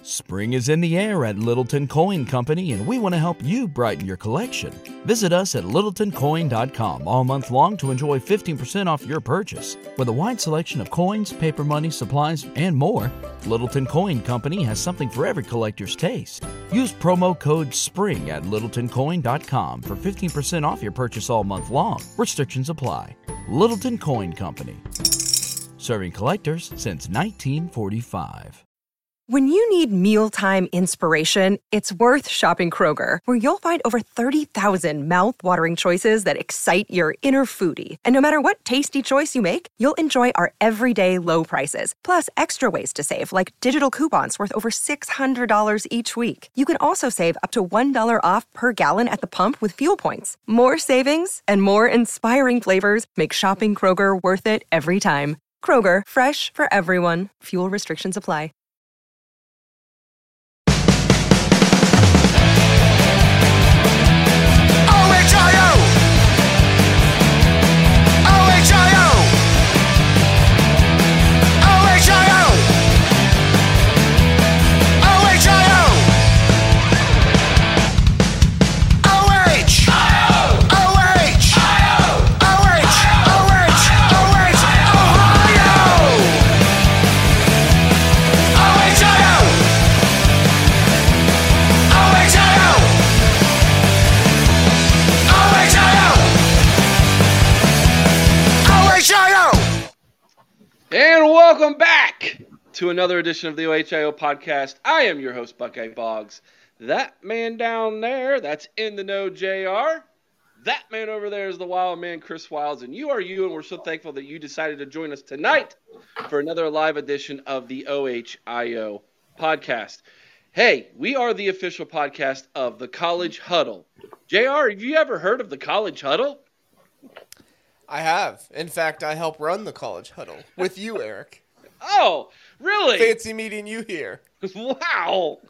Spring is in the air at Littleton Coin Company, and we want to help you brighten your collection. Visit us at littletoncoin.com all month long to enjoy 15% off your purchase. With a wide selection of coins, paper money, supplies, and more, Littleton Coin Company has something for every collector's taste. Use promo code SPRING at littletoncoin.com for 15% off your purchase all month long. Restrictions apply. Littleton Coin Company. Serving collectors since 1945. When you need mealtime inspiration, it's worth shopping Kroger, where you'll find over 30,000 mouth-watering choices that excite your inner foodie. And no matter what tasty choice you make, you'll enjoy our everyday low prices, plus extra ways to save, like digital coupons worth over $600 each week. You can also save up to $1 off per gallon at the pump with fuel points. More savings and more inspiring flavors make shopping Kroger worth it every time. Kroger, fresh for everyone. Fuel restrictions apply. And welcome back to another edition of the OHIO podcast. I am your host, Buckeye Boggs. That man down there, that's In the Know JR. That man over there is the wild man, Chris Wilds. And you are you, and we're so thankful that you decided to join us tonight for another live edition of the OHIO podcast. Hey, we are the official podcast of the College Huddle. JR, have you ever heard of the College Huddle? I have. In fact, I help run the College Huddle with you, Eric. Oh, really? Fancy meeting you here. Wow.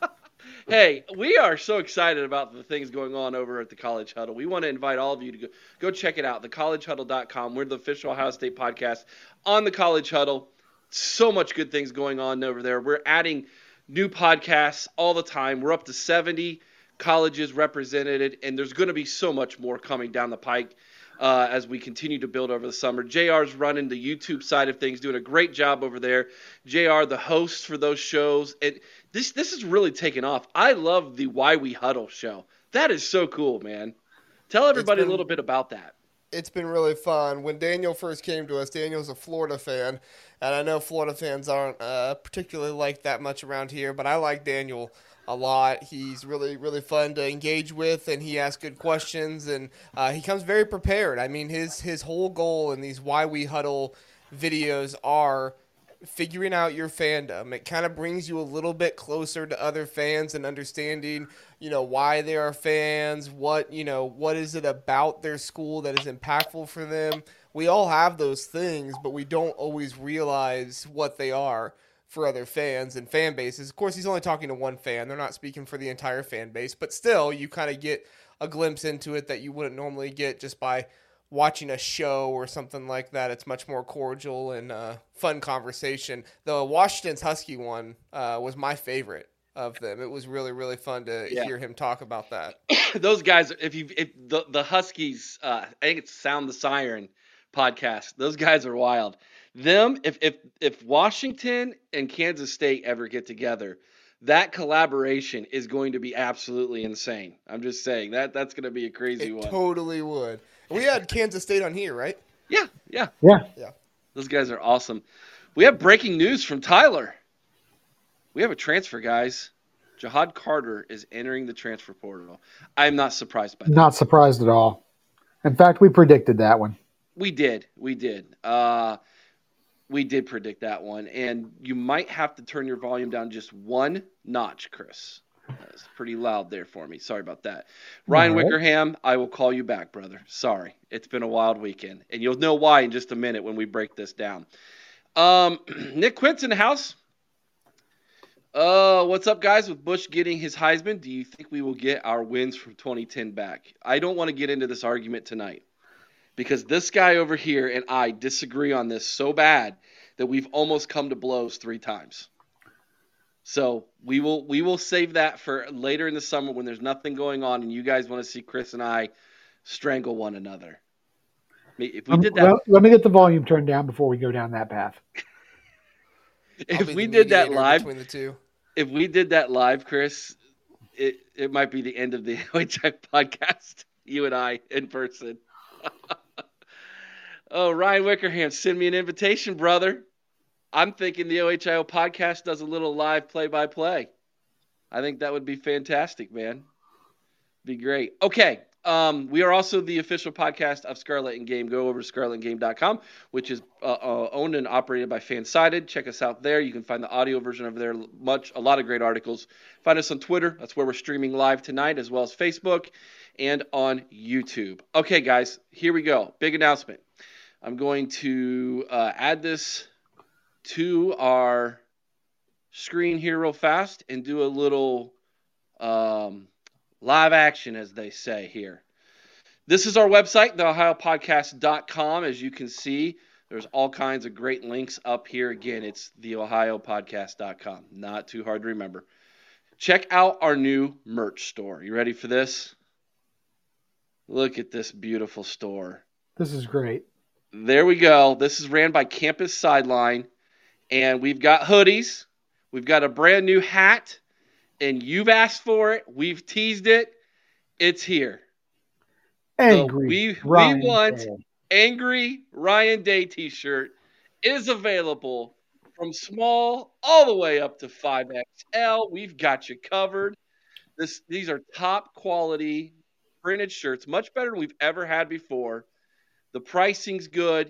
Hey, we are so excited about the things going on over at the College Huddle. We want to invite all of you to go check it out, thecollegehuddle.com. We're the official Ohio State podcast on the College Huddle. So much good things going on over there. We're adding new podcasts all the time. We're up to 70 colleges represented, and there's going to be so much more coming down the pike. As we continue to build over the summer. JR's running the YouTube side of things, doing a great job over there. JR, the host for those shows. This is really taking off. I love the Why We Huddle show. That is so cool, man. Tell everybody a little bit about that. It's been really fun. When Daniel first came to us, Daniel's a Florida fan, and I know Florida fans aren't particularly like that much around here, but I like Daniel a lot. He's really, really fun to engage with, and he asks good questions, and he comes very prepared. I mean, his whole goal in these Why We Huddle videos are figuring out your fandom. It kind of brings you a little bit closer to other fans and understanding, why they are fans, what is it about their school that is impactful for them. We all have those things, but we don't always realize what they are for other fans and fan bases. Of course, he's only talking to one fan. They're not speaking for the entire fan base, but still, you kind of get a glimpse into it that you wouldn't normally get just by watching a show or something like that. It's much more cordial and fun conversation. The Washington's Husky one was my favorite of them. It was really, really fun to hear him talk about that. Those guys, if the Huskies, I think it's Sound the Siren podcast. Those guys are wild. Them, if Washington and Kansas State ever get together, that collaboration is going to be absolutely insane. I'm just saying that's going to be a crazy one. It totally would. We had Kansas State on here, right? Yeah. Those guys are awesome. We have breaking news from Tyler. We have a transfer, guys. Jahad Carter is entering the transfer portal. I'm not surprised by that. Not surprised at all. In fact, we predicted that one. We did. We did predict that one. And you might have to turn your volume down just one notch, Chris. It's pretty loud there for me. Sorry about that. Ryan Wickerham, I will call you back, brother. Sorry. It's been a wild weekend. And you'll know why in just a minute when we break this down. Nick Quint's in the house. What's up, guys? With Bush getting his Heisman, do you think we will get our wins from 2010 back? I don't want to get into this argument tonight because this guy over here and I disagree on this so bad that we've almost come to blows 3 times. So we will save that for later in the summer when there's nothing going on and you guys want to see Chris and I strangle one another. If we did that, let me get the volume turned down before we go down that path. If we did that live between the two. If we did that live, Chris, it might be the end of the OHI podcast. You and I in person. Oh, Ryan Wickerham, send me an invitation, brother. I'm thinking the OHIO podcast does a little live play-by-play. I think that would be fantastic, man. Be great. Okay. We are also the official podcast of Scarlet and Game. Go over to scarletandgame.com, which is owned and operated by Fansided. Check us out there. You can find the audio version over there. A lot of great articles. Find us on Twitter. That's where we're streaming live tonight, as well as Facebook and on YouTube. Okay, guys, here we go. Big announcement. I'm going to add this to our screen here real fast and do a little live action, as they say here. This is our website, theohiopodcast.com. As you can see, there's all kinds of great links up here. Again, it's theohiopodcast.com. Not too hard to remember. Check out our new merch store. You ready for this? Look at this beautiful store. This is great. There we go. This is ran by Campus Sideline. And we've got hoodies. We've got a brand new hat. And you've asked for it. We've teased it. It's here. Angry so we want Day. Angry Ryan Day t-shirt is available from small all the way up to 5XL. We've got you covered. These are top quality printed shirts, much better than we've ever had before. The pricing's good.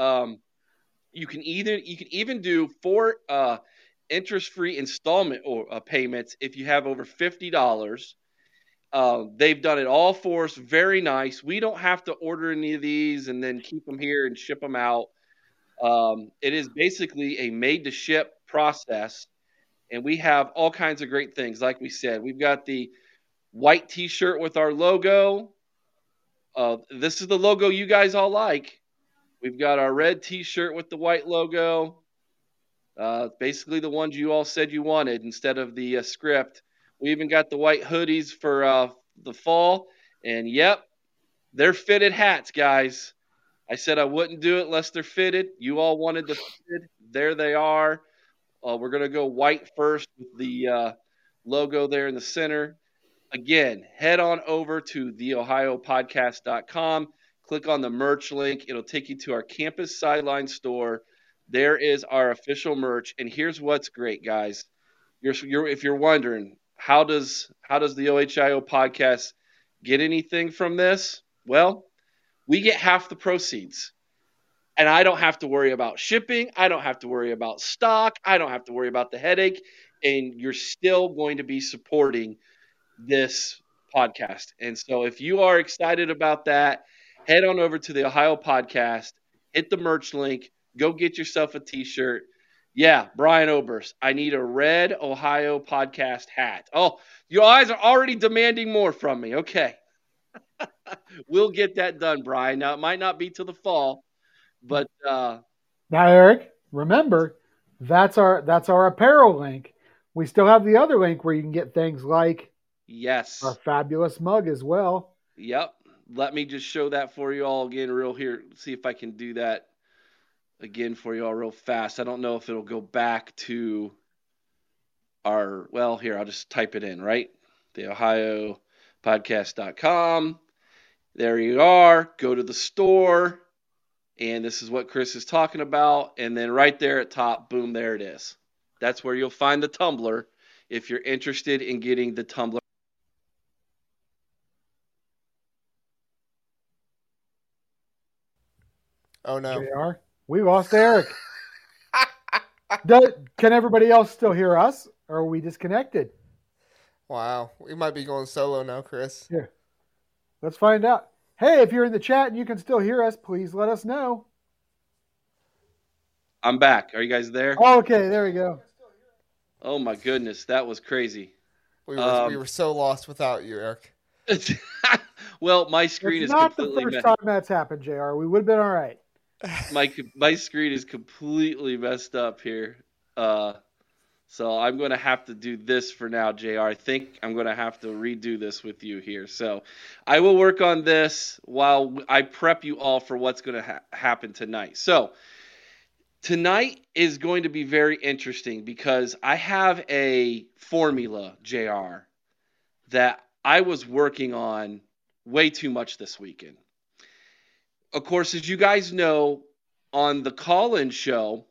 You can even do 4 interest-free installment payments if you have over $50. They've done it all for us. Very nice. We don't have to order any of these and then keep them here and ship them out. It is basically a made-to-ship process, and we have all kinds of great things. Like we said, we've got the white T-shirt with our logo. This is the logo you guys all like. We've got our red T-shirt with the white logo. Basically the ones you all said you wanted instead of the script. We even got the white hoodies for the fall. And, yep, they're fitted hats, guys. I said I wouldn't do it unless they're fitted. You all wanted the fitted. There they are. We're going to go white first with the logo there in the center. Again, head on over to theohiopodcast.com. Click on the merch link. It'll take you to our Campus Sideline store. There is our official merch. And here's what's great, guys. If you're wondering, how does the OHIO podcast get anything from this? Well, we get half the proceeds. And I don't have to worry about shipping. I don't have to worry about stock. I don't have to worry about the headache. And you're still going to be supporting this podcast. And so if you are excited about that, head on over to the Ohio Podcast, hit the merch link, go get yourself a t-shirt. Yeah, Brian Oberst, I need a red Ohio Podcast hat. Oh, you guys are already demanding more from me. Okay. We'll get that done, Brian. Now, it might not be till the fall, but now, Eric, remember, that's our apparel link. We still have the other link where you can get things like our fabulous mug as well. Yep. Let me just show that for you all again real here. See if I can do that again for you all real fast. I don't know if it'll go back to here, I'll just type it in, right? The OhioPodcast.com. There you are. Go to the store. And this is what Chris is talking about. And then right there at top, boom, there it is. That's where you'll find the tumbler if you're interested in getting the tumbler. Oh, no. JR, we lost Eric. Can everybody else still hear us, or are we disconnected? Wow. We might be going solo now, Chris. Here. Let's find out. Hey, if you're in the chat and you can still hear us, please let us know. I'm back. Are you guys there? Oh, okay, there we go. Oh, my goodness. That was crazy. We were so lost without you, Eric. Well, my screen it's is not completely the first time that's happened, JR. We would have been all right. My screen is completely messed up here. So I'm going to have to do this for now, JR. I think I'm going to have to redo this with you here. So I will work on this while I prep you all for what's going to happen tonight. So tonight is going to be very interesting because I have a formula, JR, that I was working on way too much this weekend. Of course, as you guys know, on the call-in show,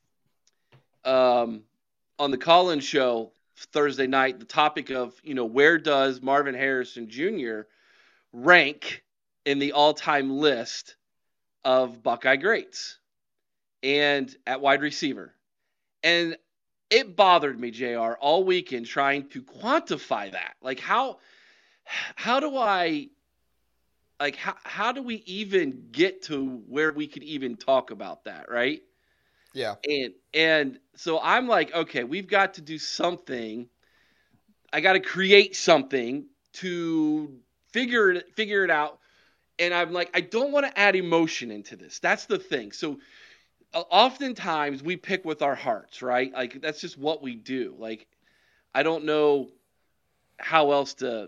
Thursday night, the topic of, where does Marvin Harrison Jr. rank in the all-time list of Buckeye greats and at wide receiver. And it bothered me, JR, all weekend trying to quantify that. Like, how do we even get to where we could even talk about that, right? Yeah. And so I'm like, okay, we've got to do something. I got to create something to figure it out. And I'm like, I don't want to add emotion into this. That's the thing. So oftentimes we pick with our hearts, right? Like, that's just what we do. Like, I don't know how else to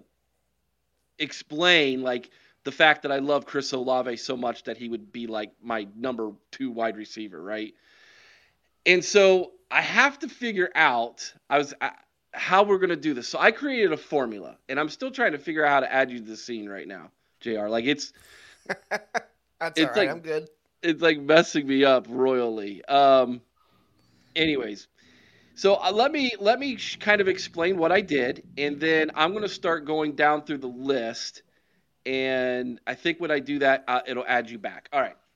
explain, like, the fact that I love Chris Olave so much that he would be like my number 2 wide receiver, right? And so I have to figure out how we're going to do this. So I created a formula, and I'm still trying to figure out how to add you to the scene right now, JR. Like, it's That's all right. Like, I'm good. It's like messing me up royally. Anyways, so let me kind of explain what I did, and then I'm going to start going down through the list. And I think when I do that, it'll add you back. All right.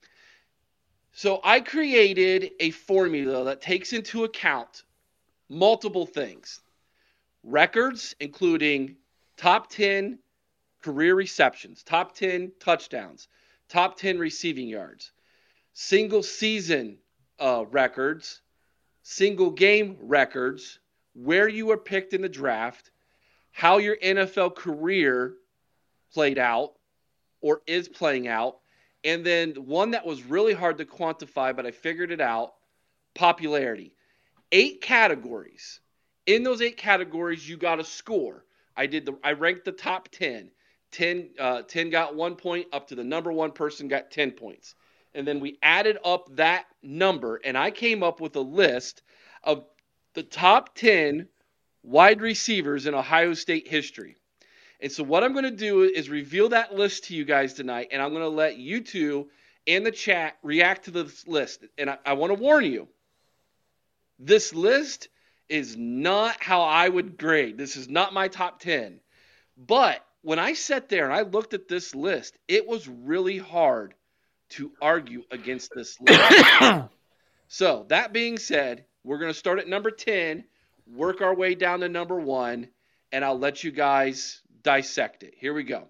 So I created a formula that takes into account multiple things. Records, including top 10 career receptions, top 10 touchdowns, top 10 receiving yards, single season records, single game records, where you were picked in the draft, how your NFL career played out or is playing out, and then one that was really hard to quantify, but I figured it out, popularity. 8 categories. In those 8 categories, you got a score. I ranked the top 10. 10 got 1 point, up to the number 1 person got 10 points. And then we added up that number, and I came up with a list of the top 10 wide receivers in Ohio State history. And so what I'm going to do is reveal that list to you guys tonight, and I'm going to let you two and the chat react to this list. And I want to warn you, this list is not how I would grade. This is not my top 10. But when I sat there and I looked at this list, it was really hard to argue against this list. So that being said, we're going to start at number 10, work our way down to number 1, and I'll let you guys dissect it. Here we go.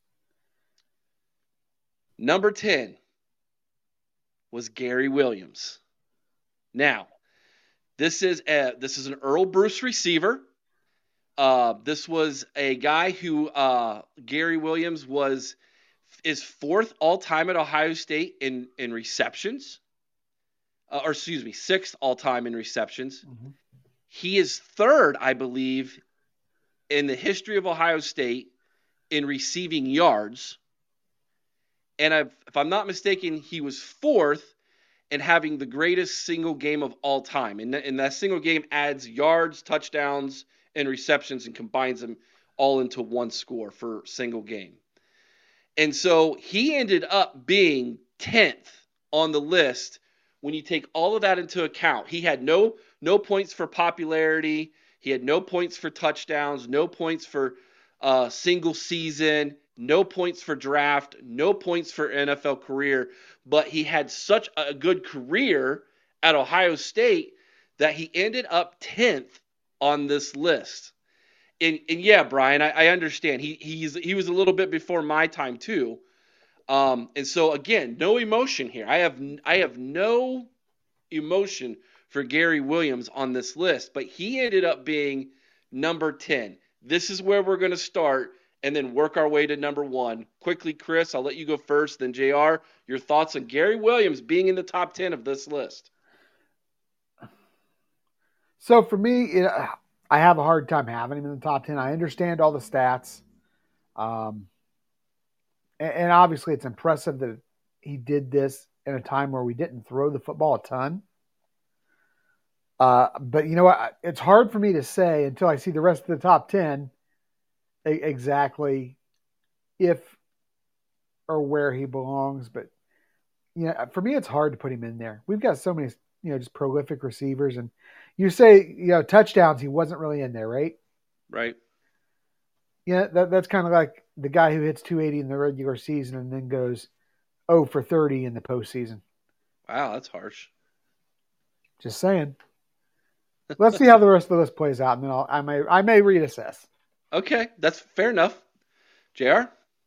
Number 10 was Gary Williams. Now, this is an Earl Bruce receiver. This was a guy who Gary Williams is 4th all-time at Ohio State in receptions. Or excuse me, 6th all-time in receptions. Mm-hmm. He is 3rd, I believe, in the history of Ohio State in receiving yards. And if I'm not mistaken, he was 4th in having the greatest single game of all time. And that single game adds yards, touchdowns, and receptions and combines them all into one score for single game. And so he ended up being 10th on the list when you take all of that into account. He had no points for popularity. He had no points for touchdowns, no points for single season, no points for draft, no points for NFL career. But he had such a good career at Ohio State that he ended up 10th on this list. And yeah, Brian, I understand. He was a little bit before my time too. And so again, no emotion here. I have no emotion for Gary Williams on this list, but he ended up being number 10. This is where we're going to start and then work our way to number 1. Quickly, Chris, I'll let you go first, then JR, your thoughts on Gary Williams being in the top 10 of this list. So for me, I have a hard time having him in the top 10. I understand all the stats. And obviously it's impressive that he did this in a time where we didn't throw the football a ton. But you know what? It's hard for me to say until I see the rest of the top 10 exactly if or where he belongs. But for me, it's hard to put him in there. We've got so many, just prolific receivers. And you say, touchdowns, he wasn't really in there, right? Right. Yeah, that's kind of like the guy who hits 280 in the regular season and then goes 0 for 30 in the postseason. Wow, that's harsh. Just saying. Let's see how the rest of the list plays out, and then I may reassess. Okay, that's fair enough. JR?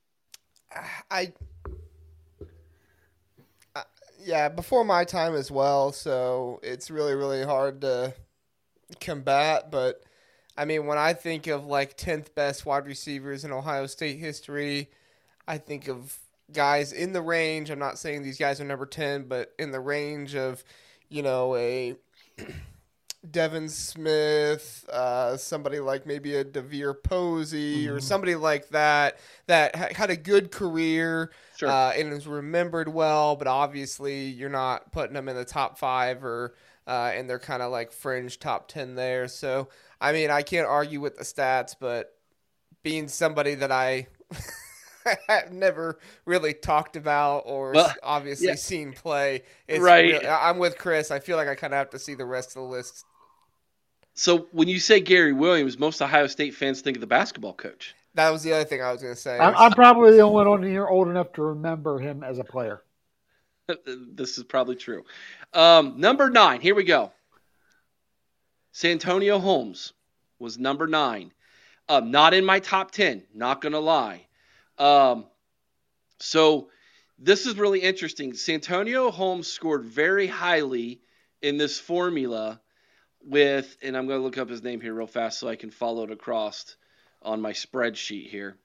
Yeah, before my time as well, so it's really, really hard to combat. But, I mean, when I think of, 10th best wide receivers in Ohio State history, I think of guys in the range. I'm not saying these guys are number 10, but in the range of, a Devin Smith, somebody like maybe a DeVere Posey or somebody like that had a good career. Sure. And is remembered well, but obviously you're not putting them in the top 5 or and they're kind of like fringe top 10 there. So, I mean, I can't argue with the stats, but being somebody that I have never really talked about or obviously seen play, it's right. I'm with Chris. I feel like I kind of have to see the rest of the list. So when you say Gary Williams, most Ohio State fans think of the basketball coach. That was the other thing I was going to say. I'm probably the only one here old enough to remember him as a player. This is probably true. Number 9, here we go. Santonio Holmes was number 9. Not in my top 10, not going to lie. So this is really interesting. Santonio Holmes scored very highly in this formula with, and I'm going to look up his name here real fast so I can follow it across on my spreadsheet here.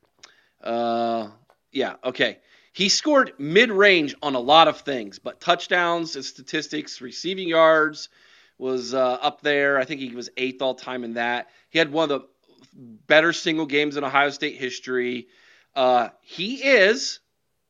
Okay. He scored mid-range on a lot of things, but touchdowns and statistics, receiving yards was up there. I think he was 8th all-time in that. He had one of the better single games in Ohio State history. He was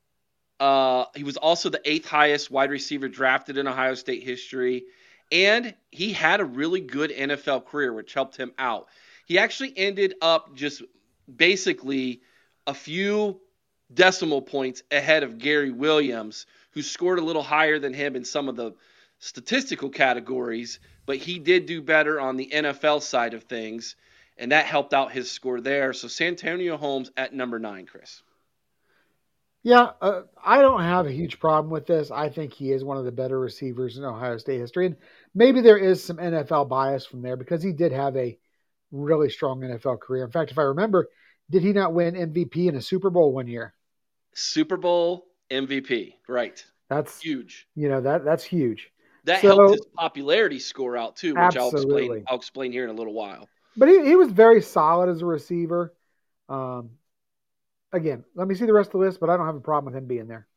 also the 8th highest wide receiver drafted in Ohio State history. And he had a really good NFL career, which helped him out. He actually ended up just basically a few decimal points ahead of Gary Williams, who scored a little higher than him in some of the statistical categories, but he did do better on the NFL side of things, and that helped out his score there. So Santonio Holmes at number 9, Chris. Yeah, I don't have a huge problem with this. I think he is one of the better receivers in Ohio State history. And maybe there is some NFL bias from there because he did have a really strong NFL career. In fact, if I remember, did he not win MVP in a Super Bowl one year? Super Bowl MVP, right. That's huge. That's huge. That helped his popularity score out too, which absolutely. I'll explain here in a little while. But he was very solid as a receiver. Again, let me see the rest of the list, but I don't have a problem with him being there.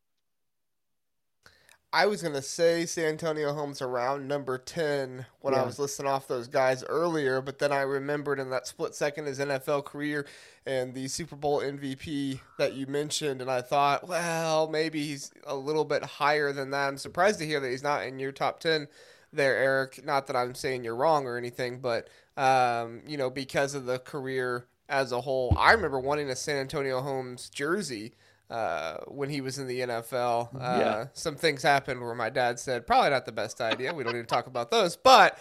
I was going to say Santonio Holmes around number 10 when I was listing off those guys earlier, but then I remembered in that split second his NFL career and the Super Bowl MVP that you mentioned, and I thought, well, maybe he's a little bit higher than that. I'm surprised to hear that he's not in your top 10 there, Eric. Not that I'm saying you're wrong or anything, but, because of the career as a whole. I remember wanting a San Antonio Holmes jersey when he was in the NFL. Some things happened where my dad said, probably not the best idea. We don't need to talk about those. But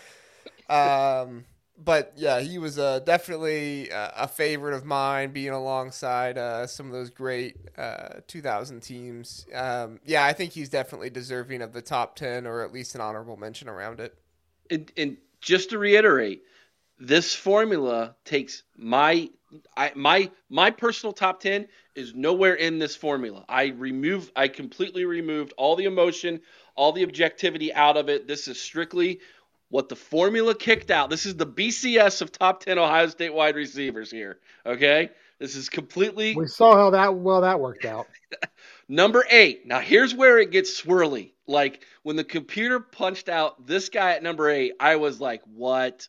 yeah, he was definitely a favorite of mine, being alongside some of those great 2000 teams. I think he's definitely deserving of the top 10 or at least an honorable mention around it. And just to reiterate, this formula takes my personal top 10 is nowhere in this formula. I completely removed all the emotion, all the objectivity out of it. This is strictly what the formula kicked out. This is the BCS of top 10 Ohio State wide receivers here. Okay? This is completely. We saw how that worked out. Number 8. Now, here's where it gets swirly. Like, when the computer punched out this guy at number 8, I was like, what?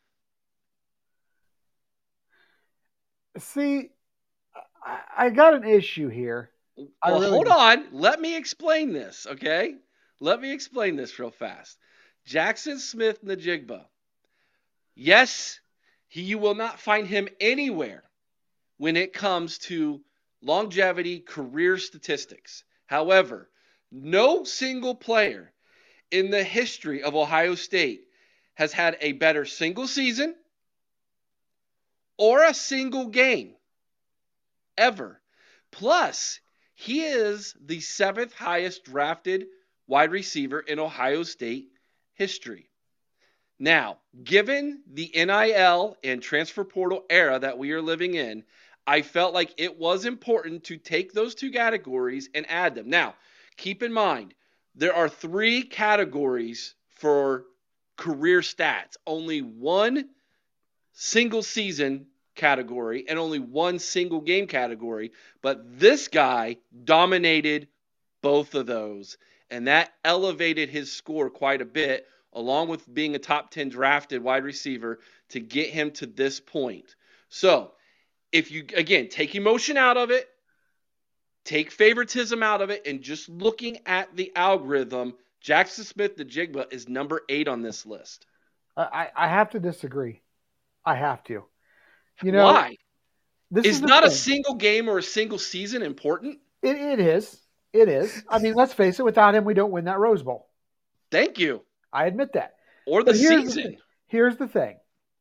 See, I got an issue here. Well, hold on. Let me explain this, okay? Let me explain this real fast. Jackson Smith-Njigba. Yes, you will not find him anywhere when it comes to longevity career statistics. However, no single player in the history of Ohio State has had a better single season or a single game ever. Plus, he is the 7th highest drafted wide receiver in Ohio State history. Now, given the NIL and transfer portal era that we are living in, I felt like it was important to take those 2 categories and add them. Now, keep in mind, there are 3 categories for career stats. Only 1 single season category and only 1 single game category. But this guy dominated both of those, and that elevated his score quite a bit, along with being a top 10 drafted wide receiver to get him to this point. So, if you, again, take emotion out of it, take favoritism out of it, and just looking at the algorithm, Jackson Smith-Njigba is number 8 on this list. I have to disagree. I have to. You know, why? Is not thing. A single game or a single season important? It is. It is. I mean, let's face it, without him, we don't win that Rose Bowl. Thank you. I admit that. Or the season. Here's the thing.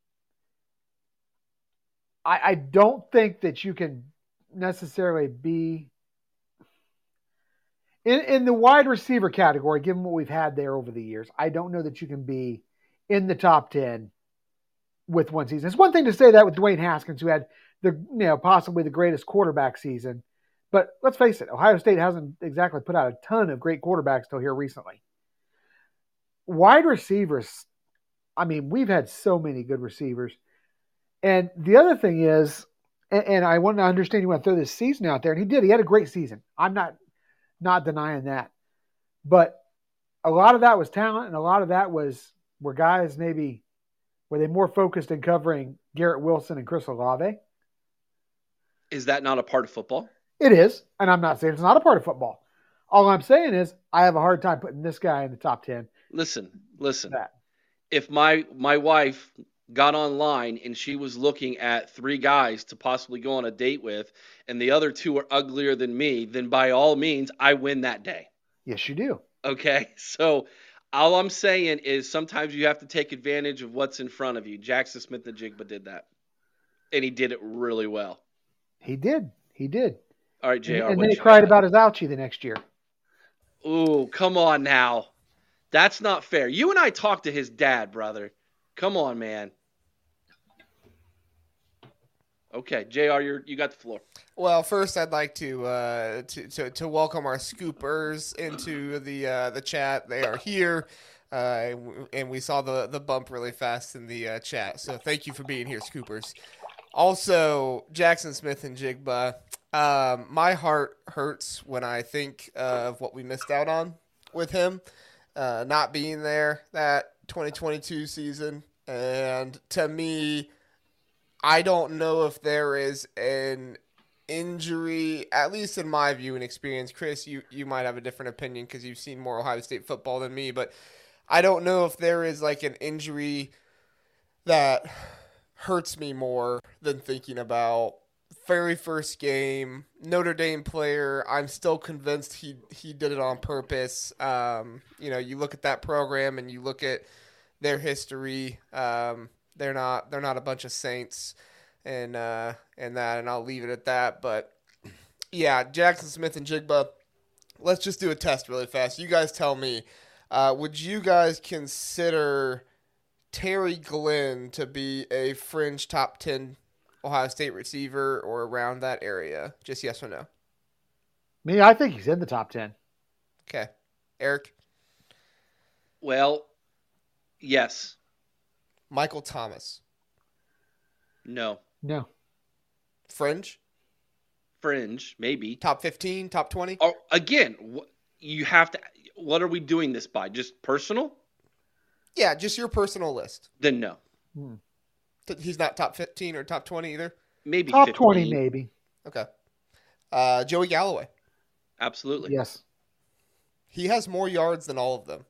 I don't think that you can necessarily be in the wide receiver category, given what we've had there over the years. I don't know that you can be in the top 10 with one season. It's one thing to say that with Dwayne Haskins, who had possibly the greatest quarterback season. But let's face it, Ohio State hasn't exactly put out a ton of great quarterbacks till here recently. Wide receivers, I mean, we've had so many good receivers. And the other thing is, and I want to understand, you want to throw this season out there, and he did. He had a great season. I'm not denying that. But a lot of that was talent, and a lot of that were guys maybe, were they more focused in covering Garrett Wilson and Chris Olave? Is that not a part of football? It is, and I'm not saying it's not a part of football. All I'm saying is I have a hard time putting this guy in the top 10. Listen. If my wife got online and she was looking at 3 guys to possibly go on a date with, and the other 2 are uglier than me, then by all means, I win that day. Yes, you do. Okay? So all I'm saying is sometimes you have to take advantage of what's in front of you. Jackson Smith-Njigba did that, and he did it really well. He did. All right, JR. And then he cried about his ouchie the next year. Ooh, come on now. That's not fair. You and I talked to his dad, brother. Come on, man. Okay, JR, you got the floor. Well, first I'd like to welcome our scoopers into the chat. They are here, and we saw the bump really fast in the chat. So thank you for being here, scoopers. Also, Jackson Smith-Njigba. My heart hurts when I think of what we missed out on with him not being there that 2022 season. And to me, I don't know if there is an injury, at least in my view and experience. Chris, you might have a different opinion because you've seen more Ohio State football than me, but I don't know if there is like an injury that hurts me more than thinking about very first game, Notre Dame player. I'm still convinced he did it on purpose. You look at that program and you look at their history. They're not a bunch of saints, and I'll leave it at that. But yeah, Jackson Smith-Njigba. Let's just do a test really fast. You guys tell me. Would you guys consider Terry Glenn to be a fringe top 10 Ohio State receiver or around that area? Just yes or no. Me, I think he's in the top 10. Okay. Eric? Well, yes. Michael Thomas? No. No. Fringe? fringe, maybe. Top 15, top 20? Or, again, you have to. What are we doing this by? Just personal? Yeah, just your personal list. Then no. He's not top 15 or top 20 either? Maybe top 15. 20, maybe. Okay. Joey Galloway. Absolutely. Yes. He has more yards than all of them.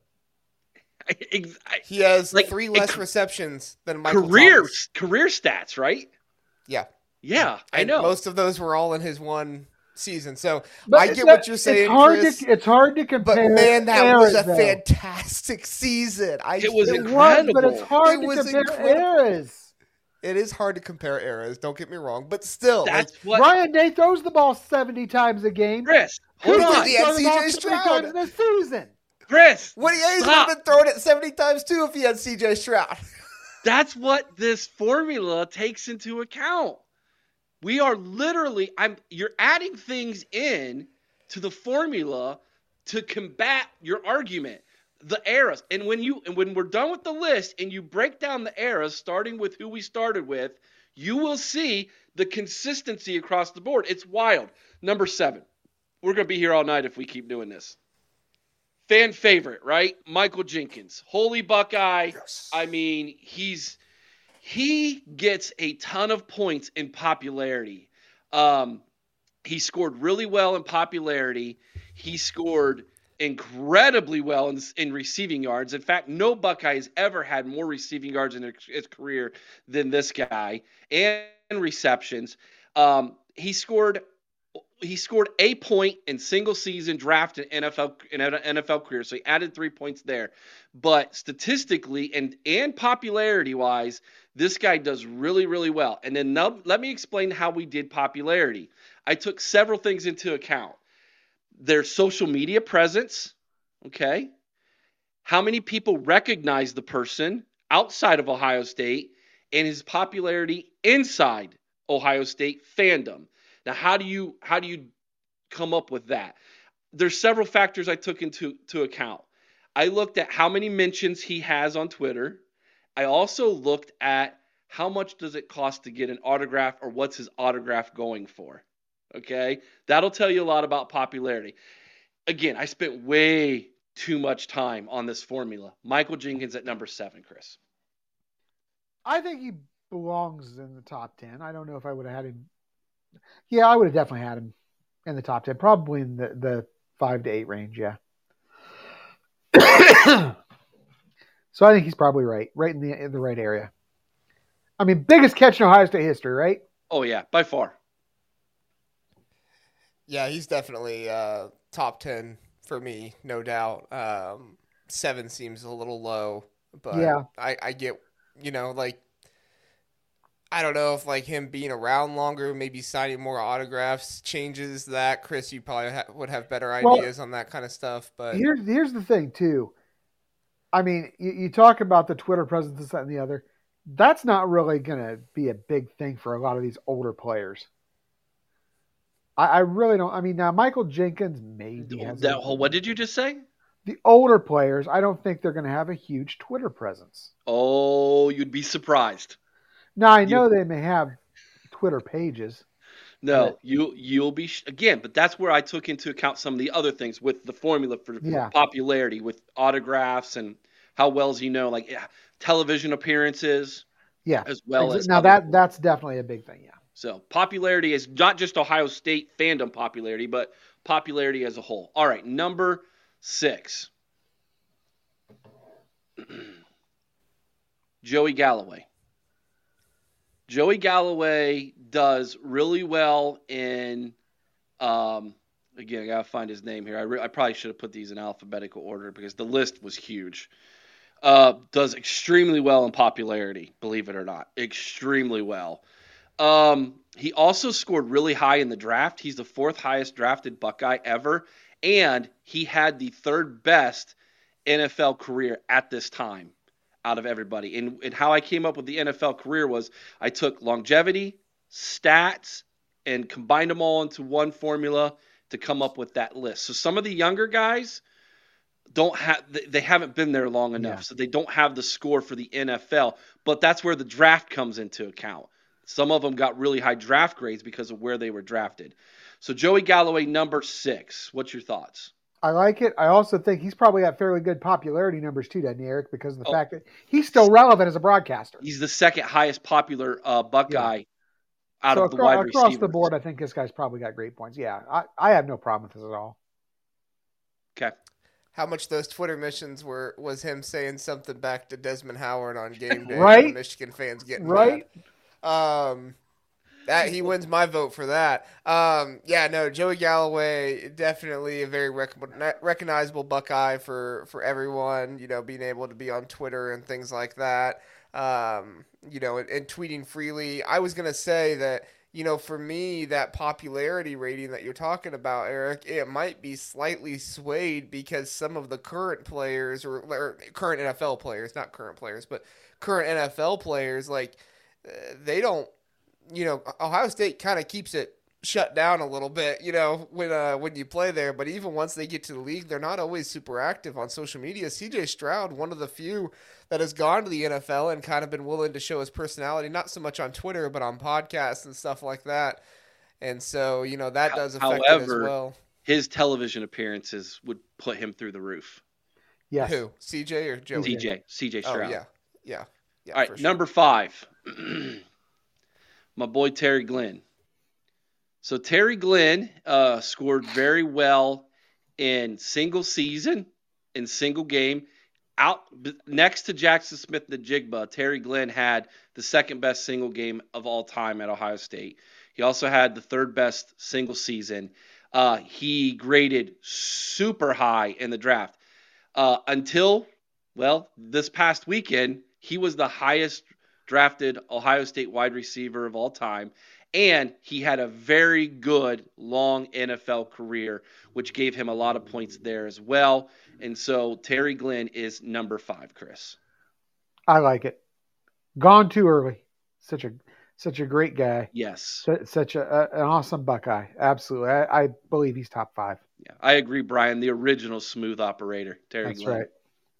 I, He has like, 3 less receptions than Michael career Thomas. career stats, right? Yeah. Yeah, I And know. most of those were all in his one season. So But I get what you're saying, Chris. It's hard to compare. But man, that was a eras, though. fantastic season. It was It incredible. was, but it's hard It to was compare incredible. eras. It is hard to compare eras. Don't get me wrong, but still, That's what Ryan Day throws the ball 70 times a game. Chris. Hold Because on, he had Throws the ball CJ 70 Stroud. times in a season. Chris. Woody Hayes would Stop. have been throwing it 70 times too if he had CJ Stroud. That's what this formula takes into account. We are literally you're adding things in to the formula to combat your argument. The eras. And when we're done with the list and you break down the eras starting with who we started with, you will see the consistency across the board. It's wild. Number 7. We're going to be here all night if we keep doing this. Fan favorite, right? Michael Jenkins. Holy Buckeye. Yes. I mean, he gets a ton of points in popularity. He scored really well in popularity. He scored incredibly well in receiving yards. In fact, no Buckeye has ever had more receiving yards in his career than this guy, and receptions. He scored a point in single season draft in NFL career, so he added 3 points there. But statistically and popularity wise, this guy does really, really well. And then let me explain how we did popularity. I took several things into account. Their social media presence, okay? How many people recognize the person outside of Ohio State, and his popularity inside Ohio State fandom. Now, how do you come up with that? There's several factors I took into account. I looked at how many mentions he has on Twitter. I also looked at how much does it cost to get an autograph, or what's his autograph going for. Okay? That'll tell you a lot about popularity. Again, I spent way too much time on this formula. Michael Jenkins at number 7, Chris. I think he belongs in the top 10. I don't know if I would have had him. Yeah, I would have definitely had him in the top 10, probably in the 5 to 8 range, yeah. So I think he's probably right in the right area. I mean, biggest catch in Ohio State history, right? Oh, yeah, by far. Yeah, he's definitely top 10 for me, no doubt. 7 seems a little low, but yeah. I get, I don't know if him being around longer, maybe signing more autographs changes that. Chris, you probably would have better ideas on that kind of stuff. But here's the thing too. I mean, you talk about the Twitter presence, this, that, and the other. That's not really going to be a big thing for a lot of these older players. I really don't. I mean, now Michael Jenkins maybe has. What did you just say? The older players, I don't think they're going to have a huge Twitter presence. Oh, you'd be surprised. Now I know they may have Twitter pages. No, you'll be again, but that's where I took into account some of the other things with the formula for popularity, with autographs and how well is he know, television appearances. Yeah, as well as now that's definitely a big thing. Yeah. So popularity is not just Ohio State fandom popularity, but popularity as a whole. All right, number 6. Joey Galloway. Joey Galloway does really well in, again, I got to find his name here. I probably should have put these in alphabetical order because the list was huge. Does extremely well in popularity, believe it or not. Extremely well. He also scored really high in the draft. He's the 4th highest drafted Buckeye ever, and he had the 3rd best NFL career at this time out of everybody. And how I came up with the NFL career was I took longevity, stats, and combined them all into one formula to come up with that list. So some of the younger guys they haven't been there long enough, so they don't have the score for the NFL. But that's where the draft comes into account. Some of them got really high draft grades because of where they were drafted. So Joey Galloway, number 6. What's your thoughts? I like it. I also think he's probably got fairly good popularity numbers too, doesn't he, Eric? Because of the fact that he's still relevant as a broadcaster. He's the second highest popular Buckeye out of the wide receivers. Across the board, I think this guy's probably got great points. Yeah, I have no problem with this at all. Okay. How much those Twitter missions was him saying something back to Desmond Howard on game day? Right? Michigan fans getting right. Mad. That he wins my vote for that. Joey Galloway, definitely a very recognizable Buckeye for everyone. You know, being able to be on Twitter and things like that. And tweeting freely. I was gonna say that, you know, for me, that popularity rating that you're talking about, Eric, it might be slightly swayed because some of the current players or current NFL players, not current players, but current NFL players, like they don't. You know, Ohio State kind of keeps it shut down a little bit, you know, when you play there. But even once they get to the league, they're not always super active on social media. CJ Stroud, one of the few that has gone to the NFL and kind of been willing to show his personality, not so much on Twitter, but on podcasts and stuff like that. And so, you know, that does affect it as well. His television appearances would put him through the roof. Yes. Who? CJ or Joey? CJ Stroud. Oh, yeah. All right, for sure. number 5. My boy Terry Glenn. So Terry Glenn scored very well in single season, in single game. Out next to Jackson Smith-Njigba, Terry Glenn had the second best single game of all time at Ohio State. He also had the third best single season. He graded super high in the draft until this past weekend. He was the highest drafted Ohio State wide receiver of all time, and he had a very good long NFL career, which gave him a lot of points there as well. And so Terry Glenn is number 5, Chris. I like it. Gone too early. Such a great guy. Yes. Such an awesome Buckeye. Absolutely. I believe he's top 5. Yeah, I agree, Brian. The original smooth operator, Terry Glenn. That's right.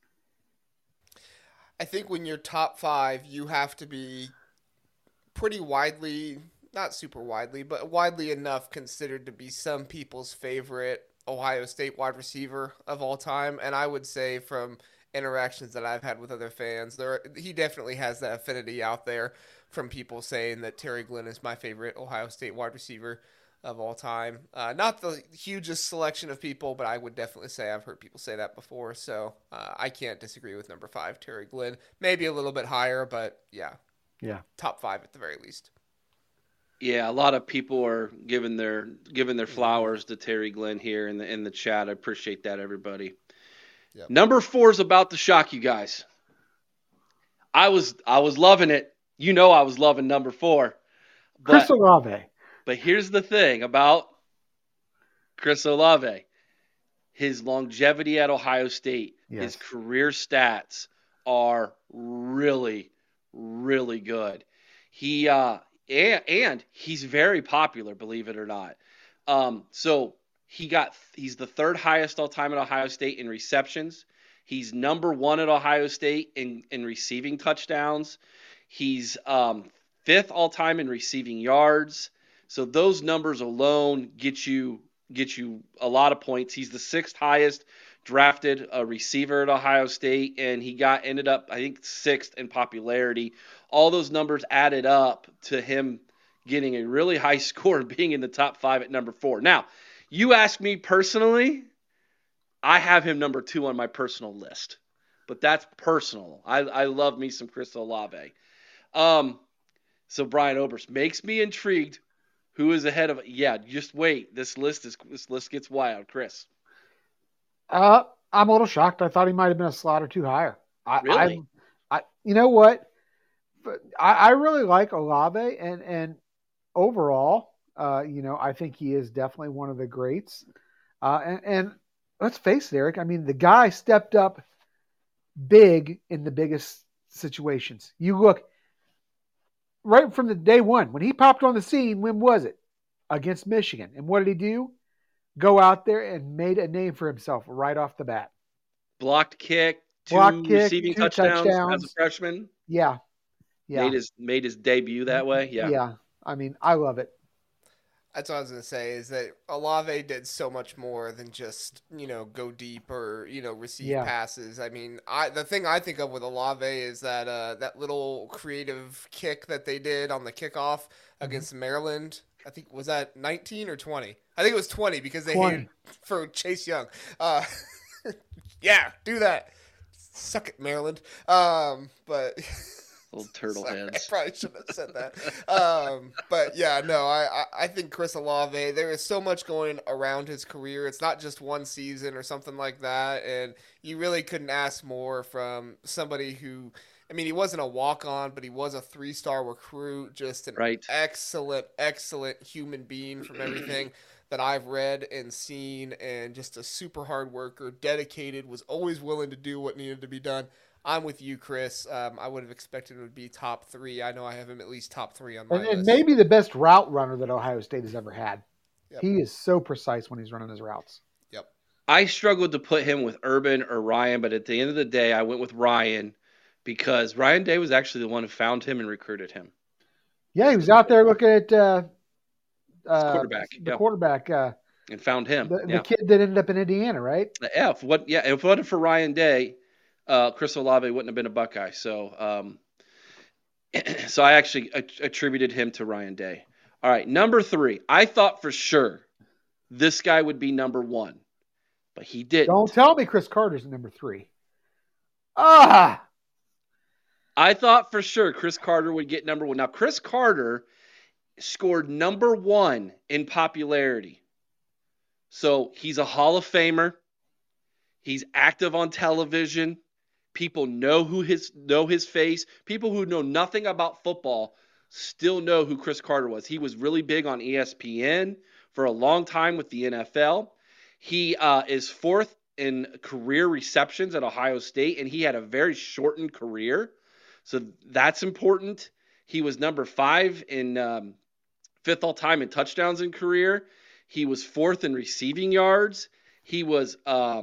I think when you're top 5, you have to be pretty widely, not super widely, but widely enough considered to be some people's favorite Ohio State wide receiver of all time. And I would say from interactions that I've had with other fans, he definitely has that affinity out there from people saying that Terry Glenn is my favorite Ohio State wide receiver of all time. Not the hugest selection of people, but I would definitely say I've heard people say that before. So I can't disagree with number 5, Terry Glenn. Maybe a little bit higher, but yeah, top 5 at the very least. Yeah, a lot of people are giving their flowers to Terry Glenn here in the chat. I appreciate that, everybody. Yep. Number 4 is about to shock you guys. I was loving it. You know, I was loving number 4. Chris Olave. But here's the thing about Chris Olave. His longevity at Ohio State, his career stats are really, really good. He and he's very popular, believe it or not. So he's the 3rd highest all time at Ohio State in receptions. He's number 1 at Ohio State in receiving touchdowns. He's 5th all time in receiving yards. So those numbers alone get you a lot of points. He's the 6th highest drafted receiver at Ohio State, and he ended up, I think, 6th in popularity. All those numbers added up to him getting a really high score and being in the top 5 at number 4. Now, you ask me personally, I have him number 2 on my personal list, but that's personal. I love me some Chris Olave. So Brian Oberst makes me intrigued. Who is ahead of? Yeah, just wait. This list gets wild, Chris. I'm a little shocked. I thought he might have been a slot or 2 higher. Really? You know what? I really like Olave, and overall, I think he is definitely one of the greats. And let's face it, Eric. I mean, the guy stepped up big in the biggest situations. You look. Right from the day one, when he popped on the scene, when was it? Against Michigan. And what did he do? Go out there and made a name for himself right off the bat. Blocked kick, two receiving touchdowns as a freshman. Yeah. Yeah. Made his debut that way. Yeah. Yeah. I mean, I love it. That's what I was going to say is that Olave did so much more than just, go deep or, receive Yeah. passes. I mean, the thing I think of with Olave is that little creative kick that they did on the kickoff against Maryland. I think, was that 19 or 20? I think it was 20 because they 20. hated for Chase Young. Yeah, do that. Suck it, Maryland. But... Little turtle Sorry, heads. I probably shouldn't have said that. But yeah, no, I think Chris Olave, there is so much going around his career. It's not just one season or something like that. And you really couldn't ask more from somebody who, I mean, he wasn't a walk-on, but he was a 3-star recruit, just an excellent, excellent human being from everything that I've read and seen, and just a super hard worker, dedicated, was always willing to do what needed to be done. I'm with you, Chris. I would have expected it would be top 3. I know I have him at least top 3 on my list. And maybe the best route runner that Ohio State has ever had. Yep. He is so precise when he's running his routes. Yep. I struggled to put him with Urban or Ryan, but at the end of the day, I went with Ryan because Ryan Day was actually the one who found him and recruited him. Yeah, he was out there looking at quarterback. The quarterback. And found him. The kid that ended up in Indiana, right? If it wasn't for Ryan Day, Chris Olave wouldn't have been a Buckeye. So I actually attributed him to Ryan Day. All right, number 3. I thought for sure this guy would be number 1, but he didn't. Don't tell me Chris Carter's number 3. I thought for sure Chris Carter would get number 1. Now, Chris Carter scored number 1 in popularity. So he's a Hall of Famer. He's active on television. People know his face. People who know nothing about football still know who Chris Carter was. He was really big on ESPN for a long time with the NFL. He is 4th in career receptions at Ohio State, and he had a very shortened career. So that's important. He was number 5 in 5th all-time in touchdowns in career. He was 4th in receiving yards. He was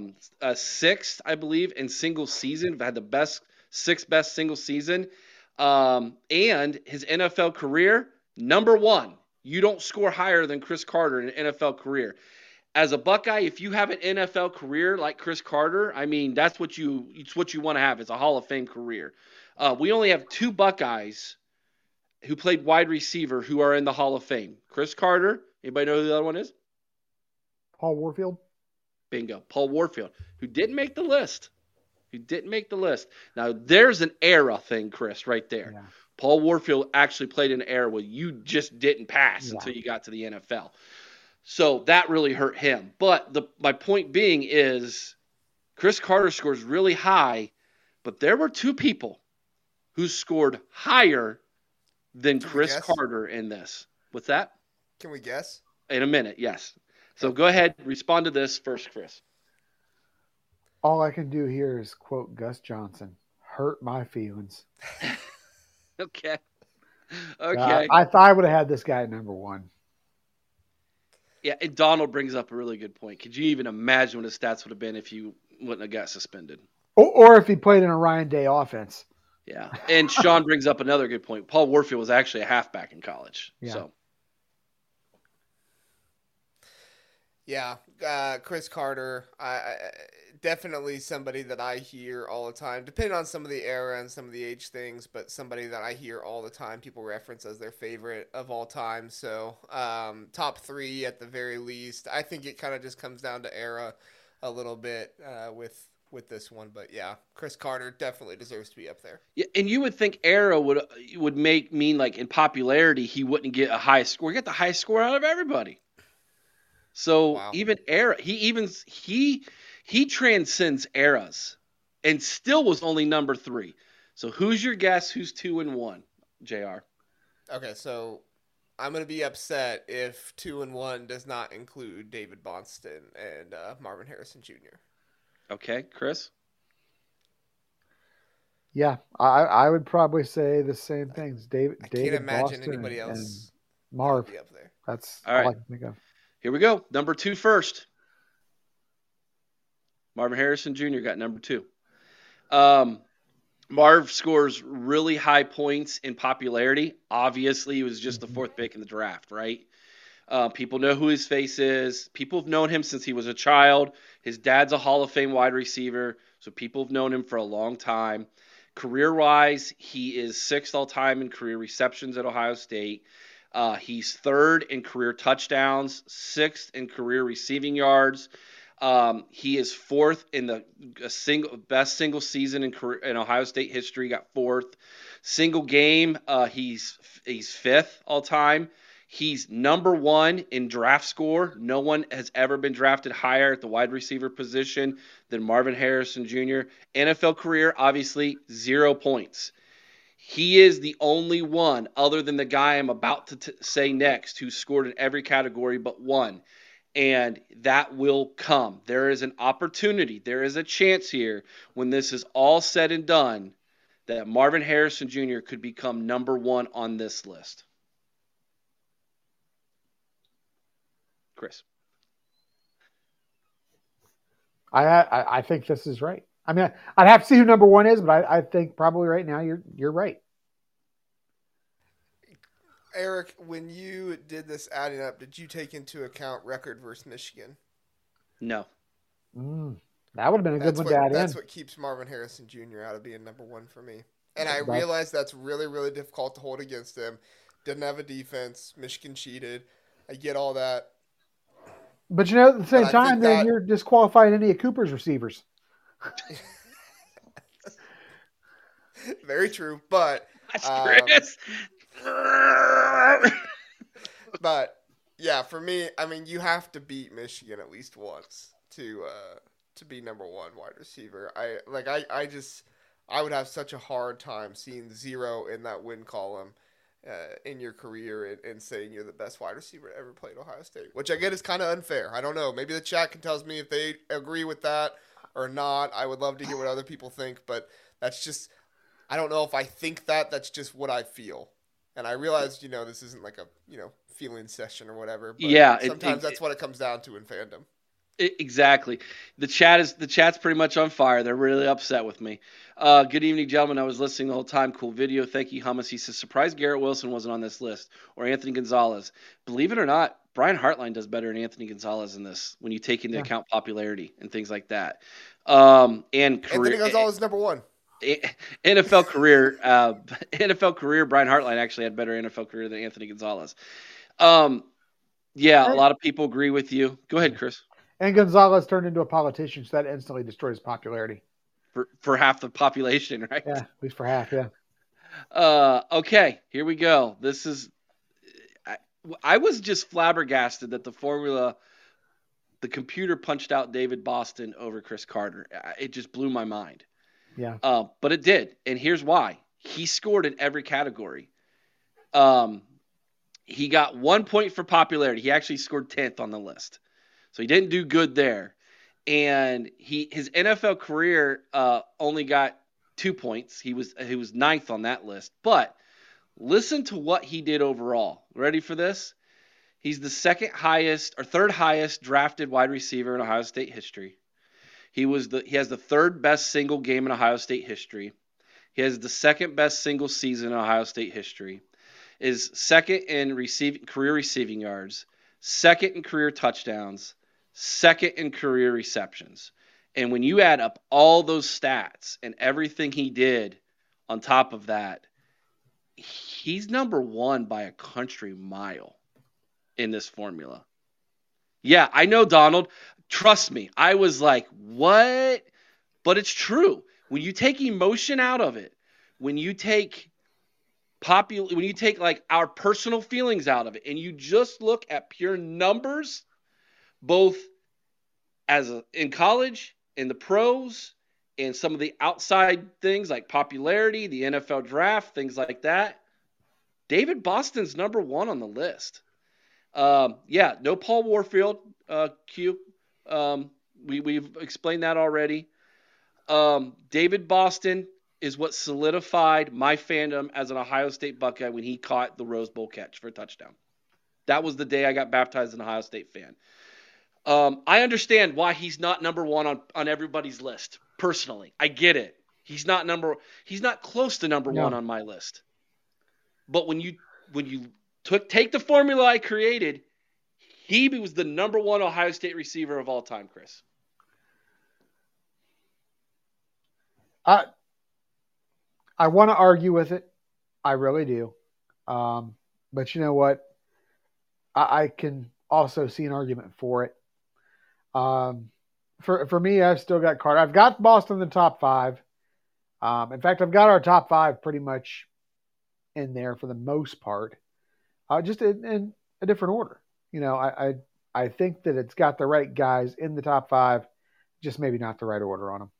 6th, I believe, in single season. Had the 6th best single season. And his NFL career, number 1. You don't score higher than Chris Carter in an NFL career. As a Buckeye, if you have an NFL career like Chris Carter, I mean, it's what you want to have. It's a Hall of Fame career. We only have 2 Buckeyes who played wide receiver who are in the Hall of Fame. Chris Carter. Anybody know who the other one is? Paul Warfield. Bingo. Paul Warfield, who didn't make the list. Now, there's an era thing, Chris, right there. Yeah. Paul Warfield actually played in an era where you just didn't pass until you got to the NFL. So that really hurt him. But my point being is Chris Carter scores really high, but there were 2 people who scored higher than Chris Carter in this. What's that? Can we guess? In a minute, yes. So go ahead, respond to this first, Chris. All I can do here is quote Gus Johnson. Hurt my feelings. Okay. I thought I would have had this guy at number 1. Yeah, and Donald brings up a really good point. Could you even imagine what his stats would have been if you wouldn't have got suspended? Or if he played in a Ryan Day offense. Yeah. And Sean brings up another good point. Paul Warfield was actually a halfback in college. Yeah. So. Yeah, Chris Carter, definitely somebody that I hear all the time, depending on some of the era and some of the age things, but somebody that I hear all the time people reference as their favorite of all time. So top 3 at the very least. I think it kind of just comes down to era a little bit with this one. But, yeah, Chris Carter definitely deserves to be up there. Yeah, and you would think era would mean like in popularity he wouldn't get a high score. He got the highest score out of everybody. So Wow. even era, he transcends eras, and still was only number 3. So who's your guess? Who's 2 and 1, JR? Okay, so I'm gonna be upset if 2 and 1 does not include David Bonston and Marvin Harrison Jr. Okay, Chris. Yeah, I would probably say the same things. David. I can't imagine Boston anybody else Marv. be up there. That's all right. I can think of. Here we go. Number 2 first. Marvin Harrison Jr. got number 2. Marv scores really high points in popularity. Obviously, he was just the fourth pick in the draft, right? People know who his face is. People have known him since he was a child. His dad's a Hall of Fame wide receiver, so people have known him for a long time. Career-wise, he is sixth all-time in career receptions at Ohio State. He's third in career touchdowns, sixth in career receiving yards. He is fourth in the best single season in Ohio State history. Got fourth single game. He's fifth all time. He's number one in draft score. No one has ever been drafted higher at the wide receiver position than Marvin Harrison Jr. NFL career, obviously 0 points. He is the only one, other than the guy I'm about to say next, who scored in every category but one. And that will come. There is an opportunity. There is a chance here when this is all said and done that Marvin Harrison Jr. could become number one on this list. Chris. I think this is right. I mean, I'd have to see who number one is, but I think probably right now you're right. Eric, when you did this adding up, did you take into account record versus Michigan? No. That would have been a good one to add in. That's what keeps Marvin Harrison Jr. out of being number one for me. And I realize that's really, really difficult to hold against him. Didn't have a defense. Michigan cheated. I get all that. But at the same time, then you're disqualifying any of Cooper's receivers. Very true, but Chris. But yeah, for me, I mean, you have to beat Michigan at least once to be number one wide receiver. I would have such a hard time seeing 0 in that win column in your career and saying you're the best wide receiver to ever play at Ohio State, which I get is kind of unfair. I don't know. Maybe the chat can tell me if they agree with that or not. I would love to hear what other people think, but that's just, I don't know if I think that. That's just what I feel. And I realize, this isn't like a, feeling session or whatever. But yeah. Sometimes that's what it comes down to in fandom. Exactly. The chat's pretty much on fire. They're really upset with me. Good evening, gentlemen. I was listening the whole time. Cool video. Thank you, Hummus. He says, surprised Garrett Wilson wasn't on this list, or Anthony Gonzalez. Believe it or not, Brian Hartline does better than Anthony Gonzalez in this when you take into account popularity and things like that. And career. Anthony Gonzalez is number one. NFL career, Brian Hartline actually had better NFL career than Anthony Gonzalez. Yeah, a lot of people agree with you. Go ahead, Chris. And Gonzalez turned into a politician, so that instantly destroys popularity. For half the population, right? Yeah, at least for half, yeah. Okay, here we go. This is I was just flabbergasted that the computer punched out David Boston over Chris Carter. It just blew my mind. Yeah. But it did, and here's why. He scored in every category. He got 1 point for popularity. He actually scored 10th on the list. So he didn't do good there. And his NFL career only got 2 points. He was 9th on that list. But listen to what he did overall. Ready for this? He's the third highest drafted wide receiver in Ohio State history. He has the third best single game in Ohio State history. He has the second best single season in Ohio State history. Is second in career receiving yards, second in career touchdowns, second in career receptions. And when you add up all those stats and everything he did on top of that, he's number one by a country mile in this formula. Yeah, I know, Donald. Trust me. I was like, what? But it's true. When you take emotion out of it, when you take like our personal feelings out of it, and you just look at pure numbers, both in college, in the pros, and some of the outside things like popularity, the NFL draft, things like that, David Boston's number one on the list. No Paul Warfield, Q. We've explained that already. David Boston is what solidified my fandom as an Ohio State Buckeye when he caught the Rose Bowl catch for a touchdown. That was the day I got baptized as an Ohio State fan. I understand why he's not number one on everybody's list. Personally, I get it. He's not close to number No. one on my list. But when you take the formula I created, he was the number one Ohio State receiver of all time, Chris. I want to argue with it. I really do. But you know what? I can also see an argument for it. For me, I've still got Carter. I've got Boston in the top 5. In fact, I've got our top 5 pretty much in there for the most part, just in a different order. You know, I think that it's got the right guys in the top 5, just maybe not the right order on them.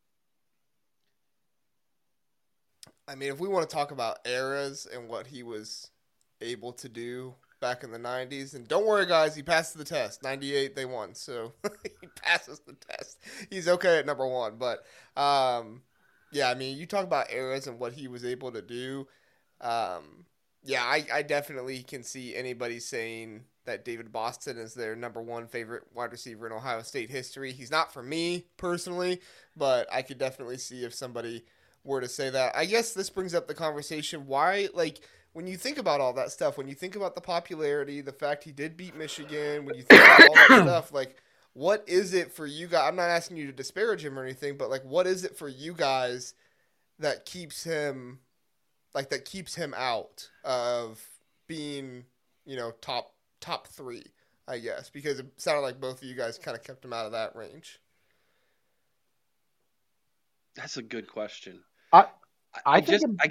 I mean, if we want to talk about eras and what he was able to do back in the 90s, and don't worry, guys, he passed the test. 98, they won, so he passes the test. He's okay at number 1. But, yeah, I mean, you talk about eras and what he was able to do. Yeah, I definitely can see anybody saying that David Boston is their number 1 favorite wide receiver in Ohio State history. He's not for me personally, but I could definitely see if somebody were to say that. I guess this brings up the conversation. Why, like, when you think about all that stuff, when you think about the popularity, the fact he did beat Michigan, when you think about all that stuff, like, what is it for you guys? I'm not asking you to disparage him or anything, but, like, what is it for you guys that keeps him out of being, you know, top 3, I guess, because it sounded like both of you guys kind of kept him out of that range. That's a good question. I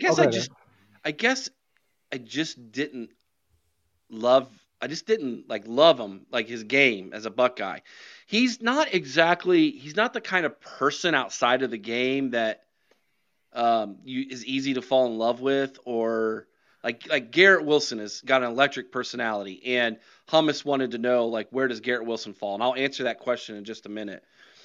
just didn't love him, like his game as a Buckeye. He's not the kind of person outside of the game that is easy to fall in love with, or like Garrett Wilson has got an electric personality, and Hummus wanted to know, like, where does Garrett Wilson fall? And I'll answer that question in just a minute.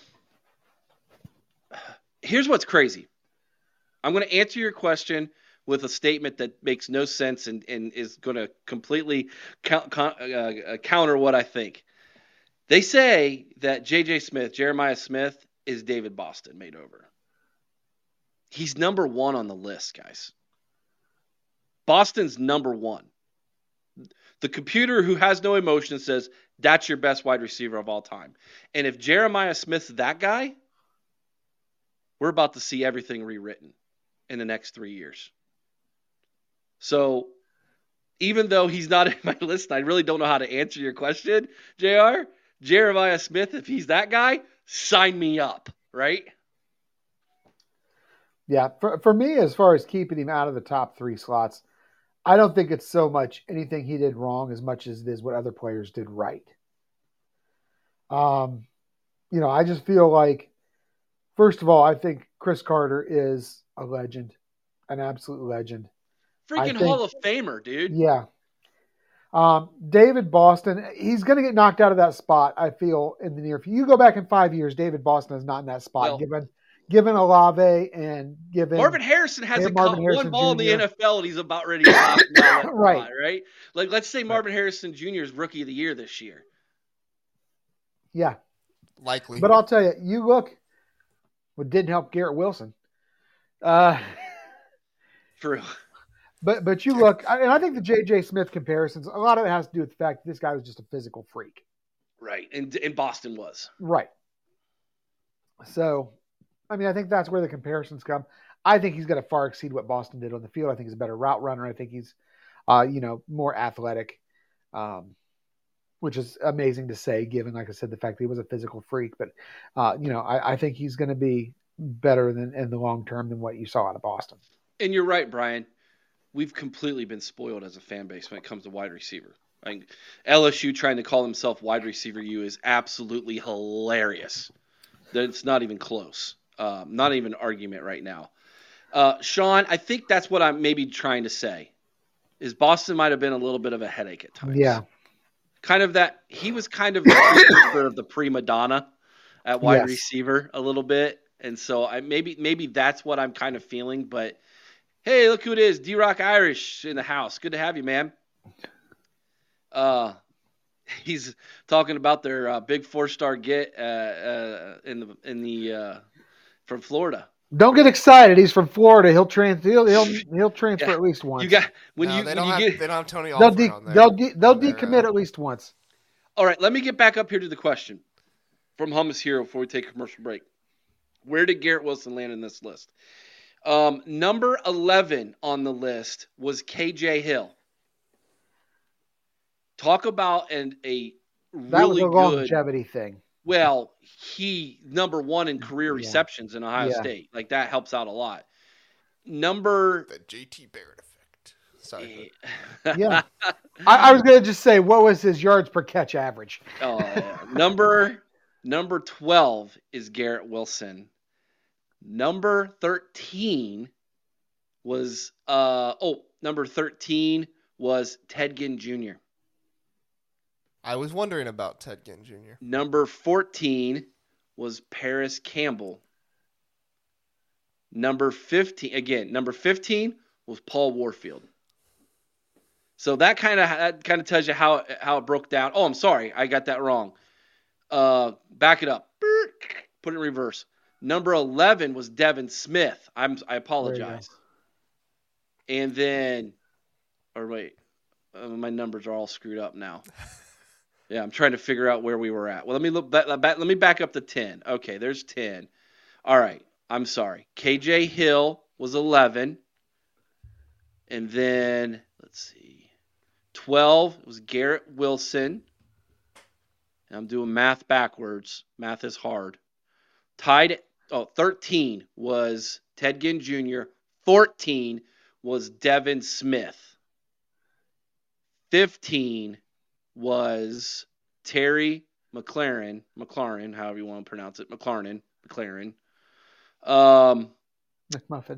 Here's what's crazy. I'm going to answer your question with a statement that makes no sense and is going to completely counter what I think. They say that Jeremiah Smith, is David Boston made over. He's number 1 on the list, guys. Boston's number 1. The computer who has no emotion says that's your best wide receiver of all time. And if Jeremiah Smith's that guy, we're about to see everything rewritten in the next 3 years. So even though he's not in my list, I really don't know how to answer your question, JR. Jeremiah Smith, if he's that guy, sign me up, right? Yeah, for me, as far as keeping him out of the top 3 slots, I don't think it's so much anything he did wrong as much as it is what other players did right. You know, I just feel like, first of all, I think Chris Carter is a legend, an absolute legend. Freaking Hall of Famer, dude. Yeah. David Boston, he's going to get knocked out of that spot, I feel, in the near future. You go back in 5 years, David Boston is not in that spot, given Olave and given Marvin Harrison has one ball Jr. in the NFL, and he's about ready to knock that right. Spot, right? Like, let's say Marvin Harrison Jr. is Rookie of the Year this year. Yeah. Likely. But I'll tell you, you look, what didn't help Garrett Wilson. True. But you look, and I think the J.J. Smith comparisons, a lot of it has to do with the fact that this guy was just a physical freak. Right, and Boston was. Right. So, I mean, I think that's where the comparisons come. I think he's going to far exceed what Boston did on the field. I think he's a better route runner. I think he's, more athletic, which is amazing to say, given, like I said, the fact that he was a physical freak. But, I think he's going to be better in the long term than what you saw out of Boston. And you're right, Brian. We've completely been spoiled as a fan base when it comes to wide receiver. Like, LSU trying to call himself wide receiver U is absolutely hilarious. It's not even close. Not even an argument right now. Sean, I think that's what I'm maybe trying to say, is Boston might have been a little bit of a headache at times. Yeah. Kind of that. He was kind of the prima donna at wide receiver a little bit. And so maybe that's what I'm kind of feeling. But, hey, look who it is. D-Rock Irish in the house. Good to have you, man. He's talking about their big 4-star get from Florida. Don't get excited. He's from Florida. He'll transfer Yeah. at least once. You got They don't have Tony Alford on there. They'll decommit at least once. All right, let me get back up here to the question from Hummus Hero before we take a commercial break. Where did Garrett Wilson land in this list? Number 11 on the list was KJ Hill. Talk about a really That was a good longevity thing. Well, he number 1 in career receptions in Ohio State. Like that helps out a lot. The JT Barrett effect. Sorry. Yeah. I was going to just say, what was his yards per catch average? Number 12 is Garrett Wilson. Number 13 was number 13 was Ted Ginn Jr. I was wondering about Ted Ginn Jr. Number 14 was Paris Campbell. Number 15 was Paul Warfield. So that kind of tells you how it broke down. Oh, I'm sorry, I got that wrong. Back it up. Put it in reverse. Number 11 was Devin Smith. I apologize. And then, my numbers are all screwed up now. Yeah, I'm trying to figure out where we were at. Well, let me back up to 10. Okay, there's 10. All right, I'm sorry. KJ Hill was 11. And then, let's see. 12 was Garrett Wilson. And I'm doing math backwards. Math is hard. 13 was Ted Ginn Jr. 14 was Devin Smith. 15 was Terry McLaurin, however you want to pronounce it, McLaurin. McMuffin.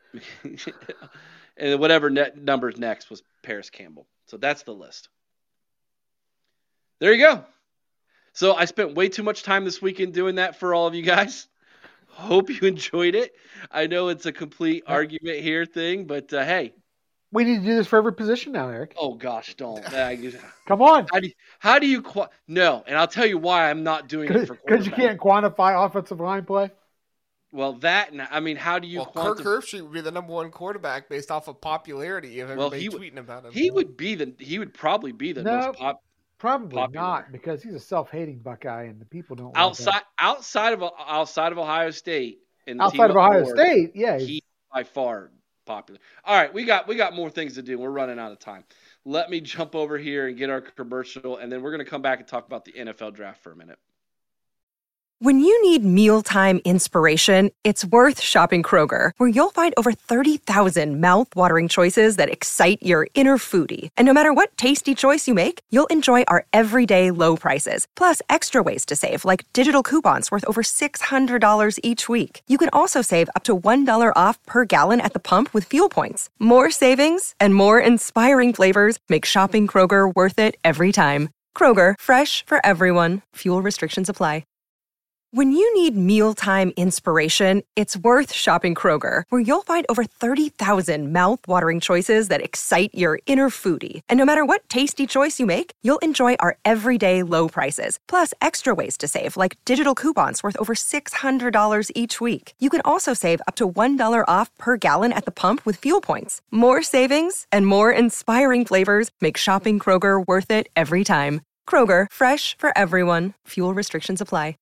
And whatever numbers next was Paris Campbell. So that's the list. There you go. So I spent way too much time this weekend doing that for all of you guys. Hope you enjoyed it. I know it's a complete argument here thing, but hey. We need to do this for every position now, Eric. Oh, gosh, don't. Come on. How do you no, and I'll tell you why I'm not doing it for quarterback. Because you can't quantify offensive line play? Well, how do you Kirk Herbstreit would be the number 1 quarterback based off of popularity of everybody tweeting about him. He would probably be the most Probably popular. not, because he's a self-hating Buckeye, and the people don't. Outside of Ohio State, and outside of Ohio State, yeah, he's by far popular. All right, we got more things to do. We're running out of time. Let me jump over here and get our commercial, and then we're going to come back and talk about the NFL draft for a minute. When you need mealtime inspiration, it's worth shopping Kroger, where you'll find over 30,000 mouth-watering choices that excite your inner foodie. And no matter what tasty choice you make, you'll enjoy our everyday low prices, plus extra ways to save, like digital coupons worth over $600 each week. You can also save up to $1 off per gallon at the pump with fuel points. More savings and more inspiring flavors make shopping Kroger worth it every time. Kroger, fresh for everyone. Fuel restrictions apply. When you need mealtime inspiration, it's worth shopping Kroger, where you'll find over 30,000 mouth-watering choices that excite your inner foodie. And no matter what tasty choice you make, you'll enjoy our everyday low prices, plus extra ways to save, like digital coupons worth over $600 each week. You can also save up to $1 off per gallon at the pump with fuel points. More savings and more inspiring flavors make shopping Kroger worth it every time. Kroger, fresh for everyone. Fuel restrictions apply.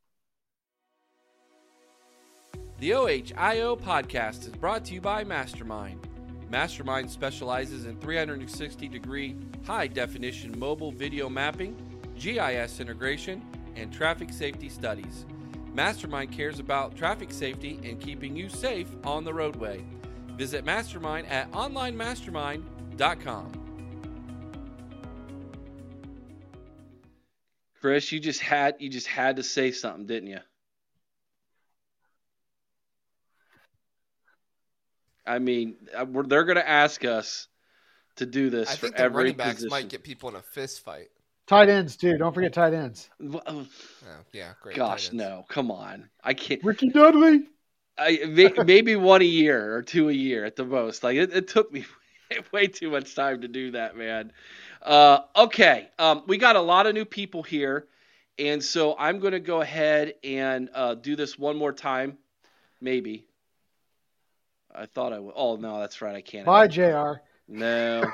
The OHIO podcast is brought to you by Mastermind. Mastermind specializes in 360-degree, high-definition mobile video mapping, GIS integration, and traffic safety studies. Mastermind cares about traffic safety and keeping you safe on the roadway. Visit Mastermind at onlinemastermind.com. Chris, you just had to say something, didn't you? I mean, they're going to ask us to do this for every position. I think the running backs might get people in a fist fight. Tight ends, too. Don't forget tight ends. Oh, yeah, great. Gosh, no. Come on. I can't. Ricky Dudley. Maybe one a year or two a year at the most. Like, it took me way too much time to do that, man. Okay. We got a lot of new people here. And so I'm going to go ahead and do this one more time, maybe. I thought I would. Oh no, that's right. I can't. Bye, JR. No.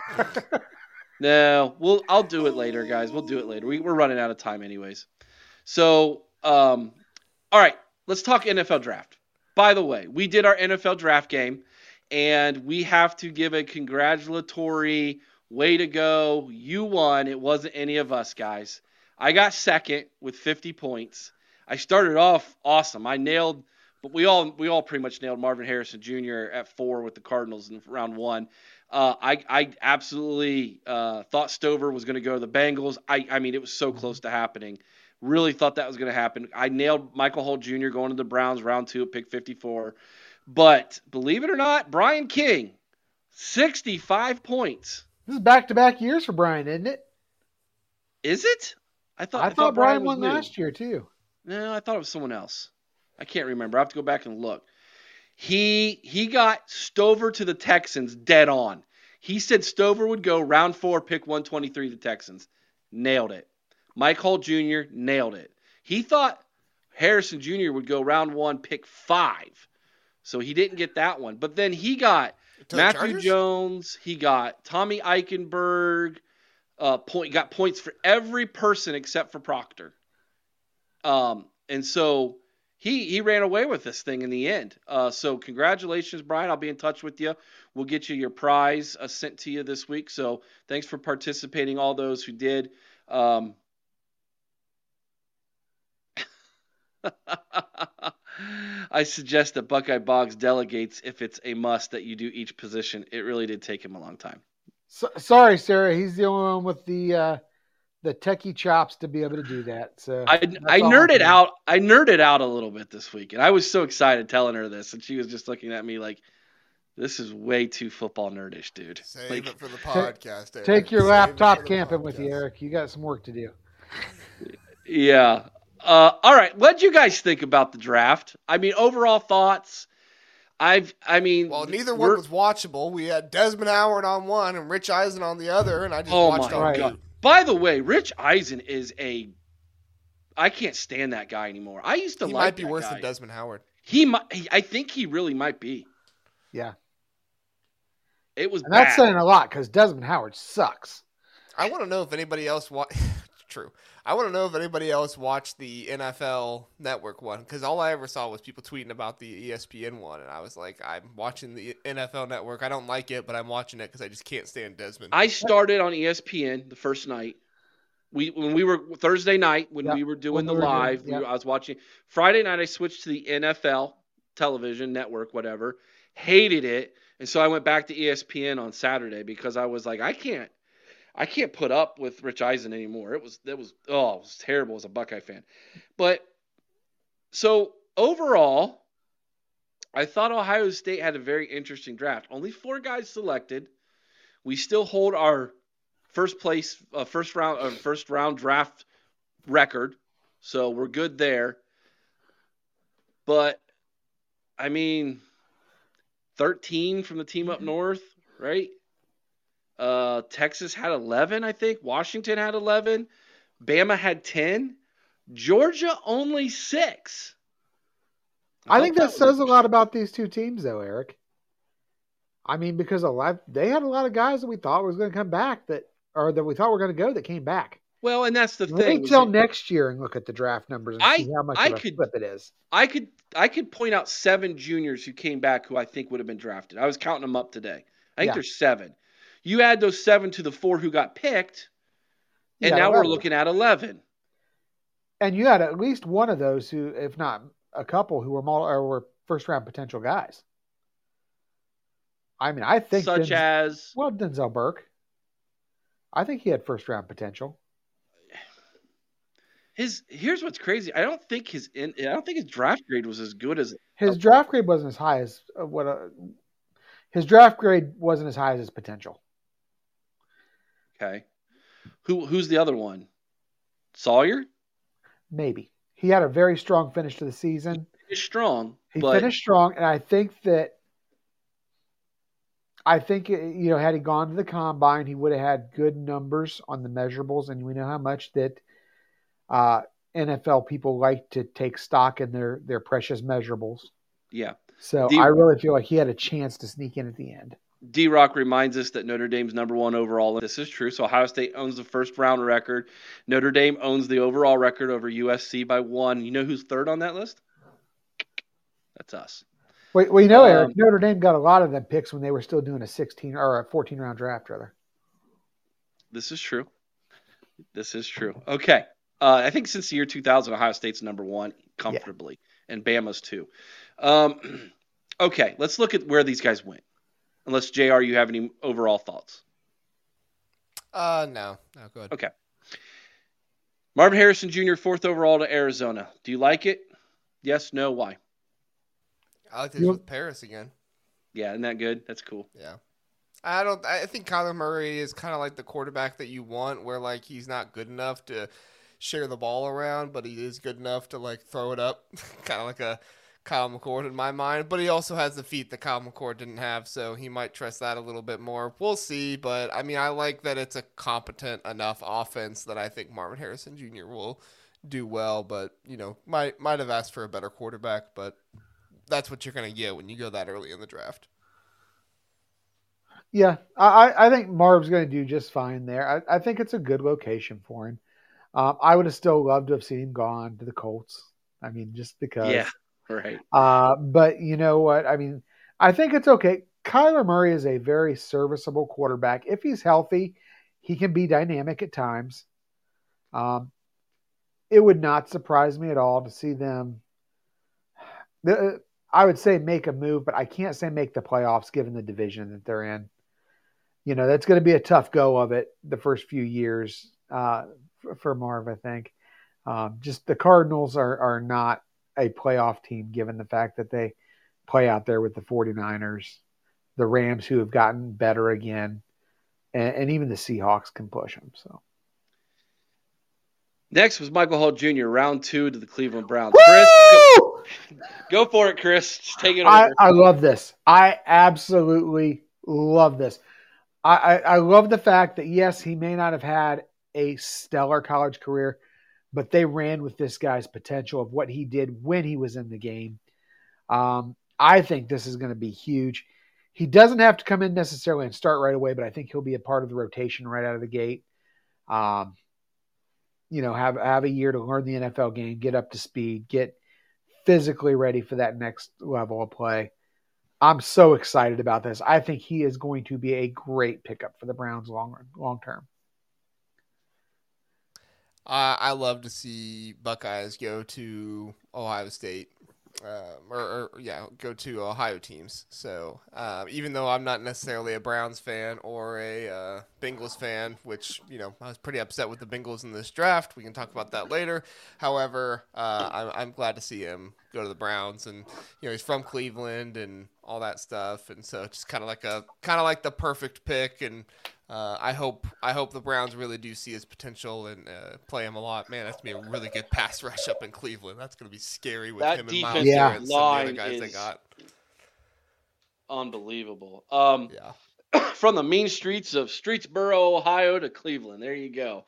No. I'll do it later, guys. We'll do it later. We're running out of time anyways. So, all right. Let's talk NFL draft. By the way, we did our NFL draft game, and we have to give a congratulatory way to go. You won. It wasn't any of us, guys. I got second with 50 points. I started off awesome. But we all pretty much nailed Marvin Harrison Jr. at 4 with the Cardinals in round 1. I absolutely thought Stover was going to go to the Bengals. I mean, it was so close to happening. Really thought that was going to happen. I nailed Michael Holt Jr. going to the Browns round 2 at pick 54. But believe it or not, Brian King, 65 points. This is back-to-back years for Brian, isn't it? Is it? I thought Brian won last year, too. No, I thought it was someone else. I can't remember. I have to go back and look. He got Stover to the Texans dead on. He said Stover would go round 4, pick 123 to the Texans. Nailed it. Mike Holt Jr. nailed it. He thought Harrison Jr. would go round 1, pick 5. So he didn't get that one. But then he got Matthew Jones. He got Tommy Eichenberg. Got points for every person except for Proctor. And so he ran away with this thing in the end. So congratulations, Brian. I'll be in touch with you. We'll get you your prize sent to you this week. So thanks for participating, all those who did. I suggest that Buckeye Boggs delegates if it's a must that you do each position. It really did take him a long time. Sorry, Sarah. He's the only one with the techie chops to be able to do that. So I nerded out. I nerded out a little bit this week, and I was so excited telling her this, and she was just looking at me like, "This is way too football nerdish, dude." Save it for the podcast. Eric. Take your laptop camping with you, Eric. You got some work to do. Yeah. All right. What did you guys think about the draft? I mean, overall thoughts. Well, neither one was watchable. We had Desmond Howard on one and Rich Eisen on the other, and I just watched all God. By the way, Rich Eisen is I can't stand that guy anymore. I used to he like might be that worse guy. than Desmond Howard. I think he really might be. Yeah. It was and that's saying a lot because Desmond Howard sucks. I want to know if anybody else True. I want to know if anybody else watched the NFL Network one, because all I ever saw was people tweeting about the ESPN one, and I was like, I'm watching the NFL Network. I don't like it, but I'm watching it because I just can't stand Desmond. I started on ESPN the first night. When we were Thursday night when we were doing the live, I was watching. Friday night I switched to the NFL television network, whatever. Hated it, and so I went back to ESPN on Saturday because I was like, I can't put up with Rich Eisen anymore. It was terrible as a Buckeye fan. But so overall, I thought Ohio State had a very interesting draft. Only 4 guys selected. We still hold our first round draft record, so we're good there. But I mean, 13 from the team up north, right? Texas had 11, I think. Washington had 11. Bama had 10. Georgia only 6. I think that says a lot about these two teams, though, Eric. I mean, because they had a lot of guys that we thought was going to come back that we thought were going to go that came back. Well, and that's the thing. Wait till next year and look at the draft numbers and see how much of a flip it is. I could point out 7 juniors who came back who I think would have been drafted. I was counting them up today. I think there's 7. You add those 7 to the 4 who got picked, and now 11. We're looking at 11. And you had at least one of those who, if not a couple, who were first-round potential guys. I mean, I think Denzel Burke. I think he had first-round potential. Here's what's crazy. I don't think his draft grade was as good as his draft grade wasn't as high as his draft grade wasn't as high as his potential. Okay. Who's the other one? Sawyer? Maybe. He had a very strong finish to the season. He finished strong, and I think had he gone to the combine, he would have had good numbers on the measurables, and we know how much that NFL people like to take stock in their precious measurables. Yeah. So D- I really feel like he had a chance to sneak in at the end. D-Rock reminds us that Notre Dame's number 1 overall. This is true. So Ohio State owns the first round record. Notre Dame owns the overall record over USC by 1. You know who's third on that list? That's us. Well, Eric, Notre Dame got a lot of them picks when they were still doing a 16 or a 14-round draft, rather. This is true. Okay. I think since the year 2000, Ohio State's number 1 comfortably, and Bama's 2. Okay, let's look at where these guys went. Unless, JR, you have any overall thoughts? No, go ahead. Okay. Marvin Harrison Jr., 4th overall to Arizona. Do you like it? Yes, no, why? I like this with Paris again. Yeah, isn't that good? That's cool. Yeah. I think Kyler Murray is kind of like the quarterback that you want, where like he's not good enough to share the ball around, but he is good enough to like throw it up, kind of like a Kyle McCord in my mind. But he also has the feet that Kyle McCord didn't have, so he might trust that a little bit more. We'll see, but I mean, I like that it's a competent enough offense that I think Marvin Harrison Jr. will do well. But might have asked for a better quarterback, but that's what you're going to get when you go that early in the draft. Yeah, I think Marv's going to do just fine there. I think it's a good location for him. I would have still loved to have seen him gone to the Colts. I mean, just because. Yeah, right. But you know what? I mean, I think it's okay. Kyler Murray is a very serviceable quarterback. If he's healthy, he can be dynamic at times. It would not surprise me at all to see them. I would say make a move, but I can't say make the playoffs given the division that they're in. That's going to be a tough go of it the first few years for Marv, I think. Just the Cardinals are not a playoff team given the fact that they play out there with the 49ers, the Rams who have gotten better again, and even the Seahawks can push them. So. Next was Michael Hall Jr., round 2 to the Cleveland Browns. Chris, go for it, Chris. Just take it over. I love this. I absolutely love this. I love the fact that, yes, he may not have had a stellar college career, but they ran with this guy's potential of what he did when he was in the game. I think this is going to be huge. He doesn't have to come in necessarily and start right away, but I think he'll be a part of the rotation right out of the gate. Have a year to learn the NFL game, get up to speed, get physically ready for that next level of play. I'm so excited about this. I think he is going to be a great pickup for the Browns long term. I love to see Buckeyes go to Ohio State, go to Ohio teams. So even though I'm not necessarily a Browns fan or a Bengals fan, which I was pretty upset with the Bengals in this draft. We can talk about that later. However, I'm glad to see him go to the Browns, and he's from Cleveland and all that stuff, and so it's just kind of like the perfect pick. And I hope the Browns really do see his potential and play him a lot. Man, that's gonna be a really good pass rush up in Cleveland. That's gonna be scary with him and Miles Garrett and some of the other guys they got. Unbelievable. From the mean streets of Streetsboro, Ohio to Cleveland. There you go.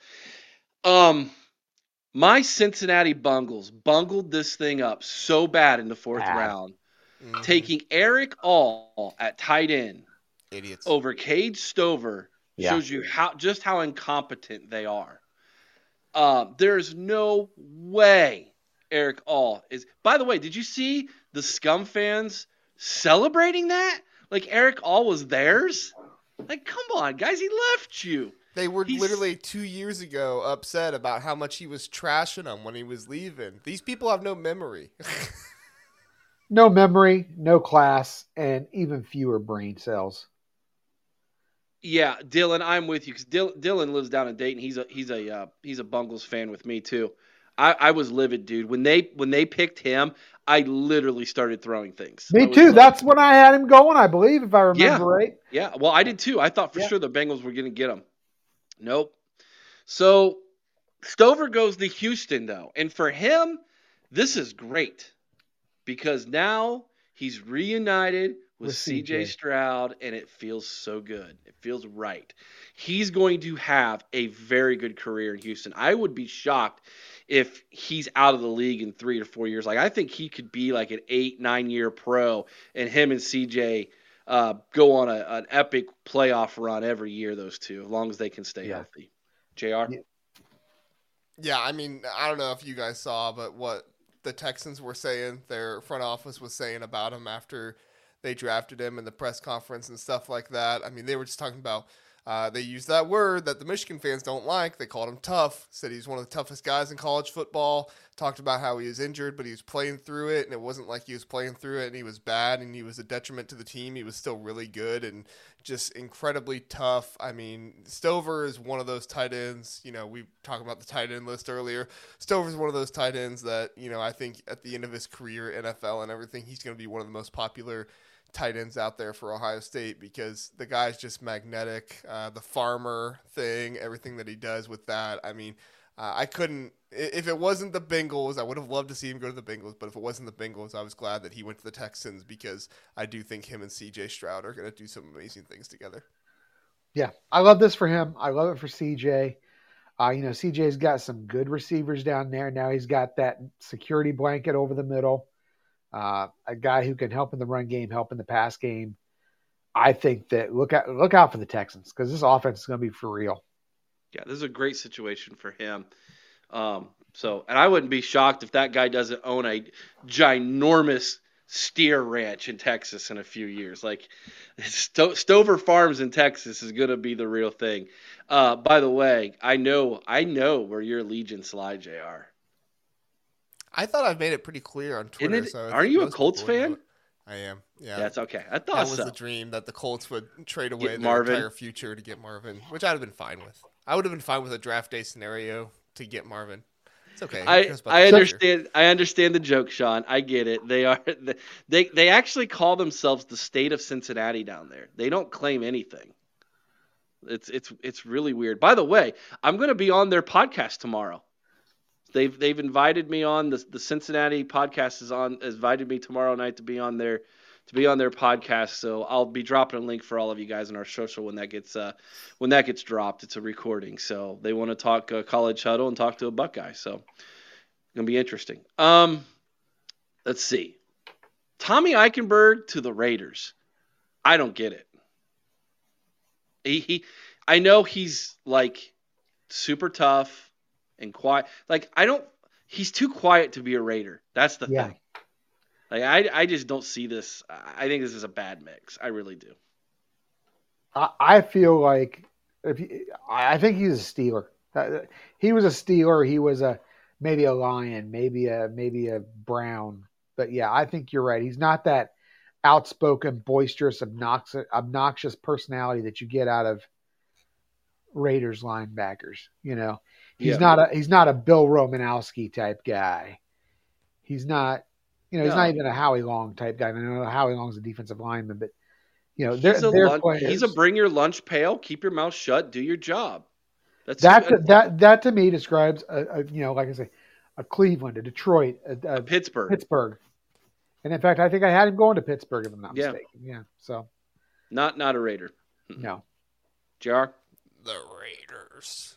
My Cincinnati Bungles bungled this thing up so bad in the 4th round, taking Eric All at tight end. Idiots. Over Cade Stover shows you how incompetent they are. There's no way Eric All is. By the way, did you see the Scum fans celebrating that? Like Eric All was theirs? Like, come on, guys, he left you. They were literally 2 years ago upset about how much he was trashing them when he was leaving. These people have no memory. No memory, no class, and even fewer brain cells. Yeah, Dylan, I'm with you because Dylan lives down in Dayton. He's a Bungles fan with me too. I was livid, dude. When they picked him, I literally started throwing things. Me too. That's when I had him going, I believe, if I remember right. Yeah, well, I did too. I thought for sure the Bengals were going to get him. Nope. So Stover goes to Houston, though. And for him, this is great because now he's reunited with CJ Stroud, and it feels so good. It feels right. He's going to have a very good career in Houston. I would be shocked if he's out of the league in 3 or 4 years. Like, I think he could be like an 8-9 year pro, and him and CJ go on an epic playoff run every year, those two, as long as they can stay healthy. JR? Yeah, I mean, I don't know if you guys saw, but what the Texans were saying, their front office was saying about him after they drafted him in the press conference and stuff like that. I mean, they were just talking about, they used that word that the Michigan fans don't like. They called him tough, said he's one of the toughest guys in college football, talked about how he was injured, but he was playing through it, and it wasn't like he was playing through it and he was bad and he was a detriment to the team. He was still really good and just incredibly tough. I mean, Stover is one of those tight ends. You know, we talked about the tight end list earlier. Stover is one of those tight ends that, you know, I think at the end of his career, NFL and everything, he's going to be one of the most popular tight ends out there for Ohio State because the guy's just magnetic. The farmer thing, everything that he does with that. I mean, I couldn't, if it wasn't the Bengals, I would have loved to see him go to the Bengals, but if it wasn't the Bengals, I was glad that he went to the Texans because I do think him and CJ Stroud are going to do some amazing things together. Yeah, I love this for him. I love it for CJ. You know, CJ's got some good receivers down there. Now he's got that security blanket over the middle. A guy who can help in the run game, help in the pass game. I think that look out for the Texans because this offense is going to be for real. Yeah, this is a great situation for him. And I wouldn't be shocked if that guy doesn't own a ginormous steer ranch in Texas in a few years. Like Stover Farms in Texas is going to be the real thing. By the way, I know where your allegiance lie, JR. I thought I've made it pretty clear on Twitter. Are you a Colts fan? I am. Yeah, that's okay. I thought that was so. the dream that the Colts would trade away their entire future to get Marvin, which I'd have been fine with. I would have been fine with a draft day scenario to get Marvin. It's okay. I understand. I understand the joke, Sean. I get it. They actually call themselves the state of Cincinnati down there. They don't claim anything. It's really weird. By the way, I'm going to be on their podcast tomorrow. They've invited me on the Cincinnati podcast has invited me tomorrow night to be on their podcast. So I'll be dropping a link for all of you guys in our social when that gets dropped. It's a recording. So they want to talk college huddle and talk to a Buckeye. So it's gonna be interesting. Let's see. Tommy Eichenberg to the Raiders. I don't get it. I know he's like super tough and quiet. Like he's too quiet to be a Raider. That's the thing. Like I just don't see this. I think this is a bad mix. I really do. I feel like I think he's a Steeler. He was a Steeler. He was maybe a Lion, maybe a Brown. But yeah, I think you're right. He's not that outspoken, boisterous, obnoxious personality that you get out of Raiders linebackers. You know, he's not a Bill Romanowski type guy. He's not. You know, he's not even a Howie Long type guy. I know Howie Long's a defensive lineman, but you know, he's a bring your lunch pail, keep your mouth shut, do your job. That to me describes like I say, a Cleveland, a Detroit, a Pittsburgh. And in fact, I think I had him going to Pittsburgh if I'm not mistaken. Yeah. So not a Raider. No. JR? The Raiders.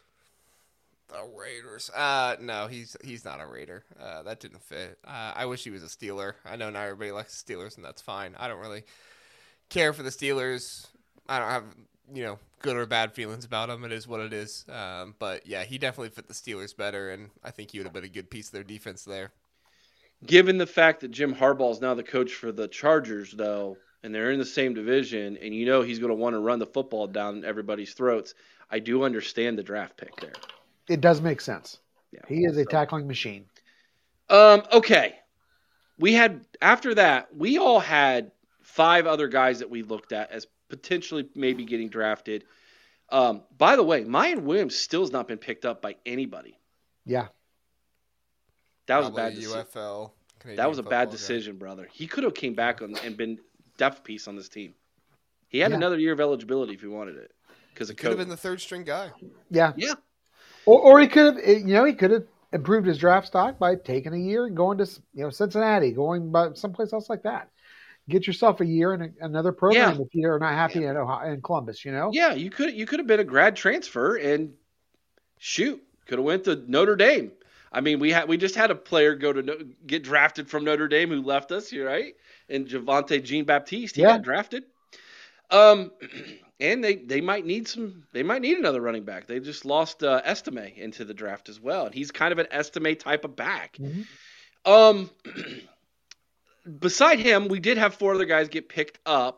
No, he's not a Raider. That didn't fit. I wish he was a Steeler. I know not everybody likes the Steelers, and that's fine. I don't really care for the Steelers. I don't have, good or bad feelings about them. It is what it is. But yeah, he definitely fit the Steelers better, and I think he would have been a good piece of their defense there. Given the fact that Jim Harbaugh is now the coach for the Chargers, though, and they're in the same division, and he's going to want to run the football down everybody's throats, I do understand the draft pick there. It does make sense. Yeah, he is a tackling machine. Okay. After that, we all had 5 other guys that we looked at as potentially maybe getting drafted. By the way, Mayan Williams still has not been picked up by anybody. Yeah. That was a bad decision. UFL. That was a bad decision, brother. He could have came back and been depth piece on this team. He had another year of eligibility if he wanted it. Because it could have been the third string guy. Yeah. Yeah. Or he could have, improved his draft stock by taking a year and going to, Cincinnati, going by someplace else like that. get yourself a year in another program Yeah. if you're not happy in Columbus, you know? Yeah, you could have been a grad transfer and shoot, could have went to Notre Dame. I mean, we just had a player get drafted from Notre Dame who left us here, right? And Javonte Jean Baptiste, he got drafted. And they might need another running back. They just lost Estime into the draft as well, and he's kind of an Estime type of back. Mm-hmm. Beside him, we did have 4 other guys get picked up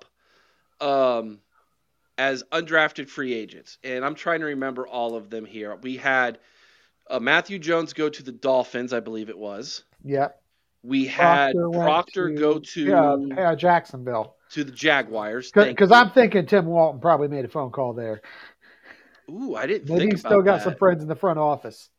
as undrafted free agents, and I'm trying to remember all of them here. We had Matthew Jones go to the Dolphins, I believe it was. Yeah. We had Proctor go to Jacksonville. To the Jaguars. Because I'm thinking Tim Walton probably made a phone call there. Ooh, I didn't Maybe think he's about still got that. some friends in the front office.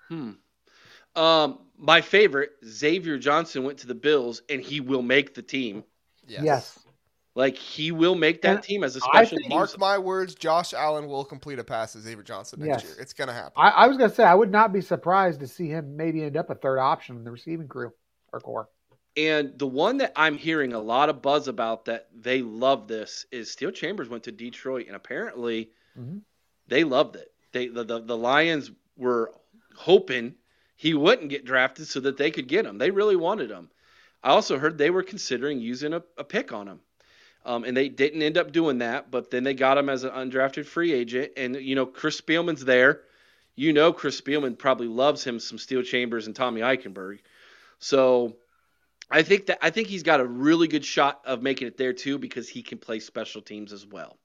My favorite, Xavier Johnson, went to the Bills, and he will make the team. Yes. Like, he will make that team as a special team. Mark my words, Josh Allen will complete a pass to Xavier Johnson next year. It's going to happen. I was going to say, I would not be surprised to see him maybe end up a third option in the receiving crew or core. And the one that I'm hearing a lot of buzz about that they love this is Steel Chambers went to Detroit, and apparently they loved it. The Lions were hoping he wouldn't get drafted so that they could get him. They really wanted him. I also heard they were considering using a pick on him. And they didn't end up doing that, but then they got him as an undrafted free agent. And, Chris Spielman's there. Chris Spielman probably loves him some Steel Chambers and Tommy Eichenberg. So I think he's got a really good shot of making it there too, because he can play special teams as well.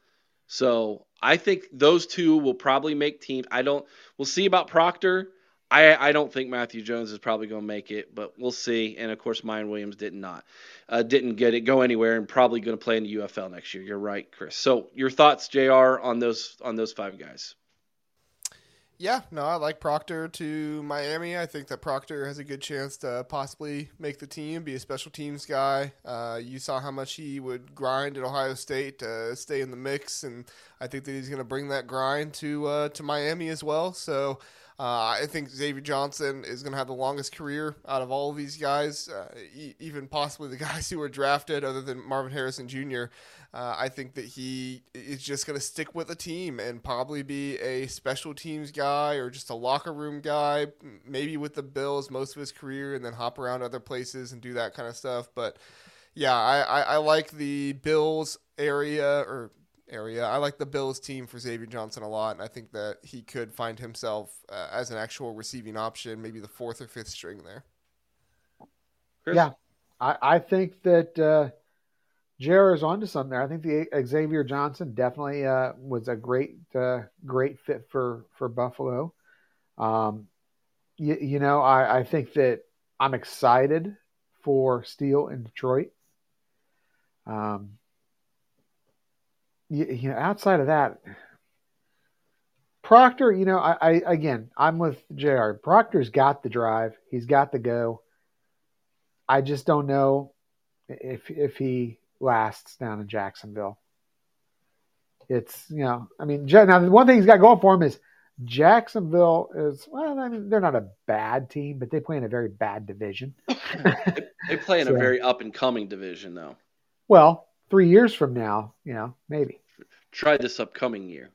So I think those two will probably make teams. We'll see about Proctor. I don't think Matthew Jones is probably going to make it, but we'll see. And of course, Mayan Williams didn't go anywhere, and probably going to play in the UFL next year. You're right, Chris. So your thoughts, JR, on those 5 guys? Yeah, no, I like Proctor to Miami. I think that Proctor has a good chance to possibly make the team, be a special teams guy. You saw how much he would grind at Ohio State to stay in the mix, and I think that he's going to bring that grind to Miami as well. So I think Xavier Johnson is going to have the longest career out of all of these guys, even possibly the guys who were drafted other than Marvin Harrison Jr. I think that he is just going to stick with the team and probably be a special teams guy or just a locker room guy, maybe with the Bills most of his career, and then hop around other places and do that kind of stuff. But yeah, I like the Bills area. I like the Bills team for Xavier Johnson a lot, and I think that he could find himself as an actual receiving option, maybe the 4th or 5th string there. Chris? Yeah, I think that JR is onto something there. I think the Xavier Johnson definitely was a great fit for Buffalo. I think that I'm excited for Steele in Detroit. Outside of that, Proctor, I'm with JR. Proctor's got the drive. He's got the go. I just don't know if he lasts down in Jacksonville. It's, now the one thing he's got going for him is Jacksonville is, they're not a bad team, but they play in a very bad division. They play in a very up-and-coming division, though. Well, 3 years from now, maybe. Try this upcoming year.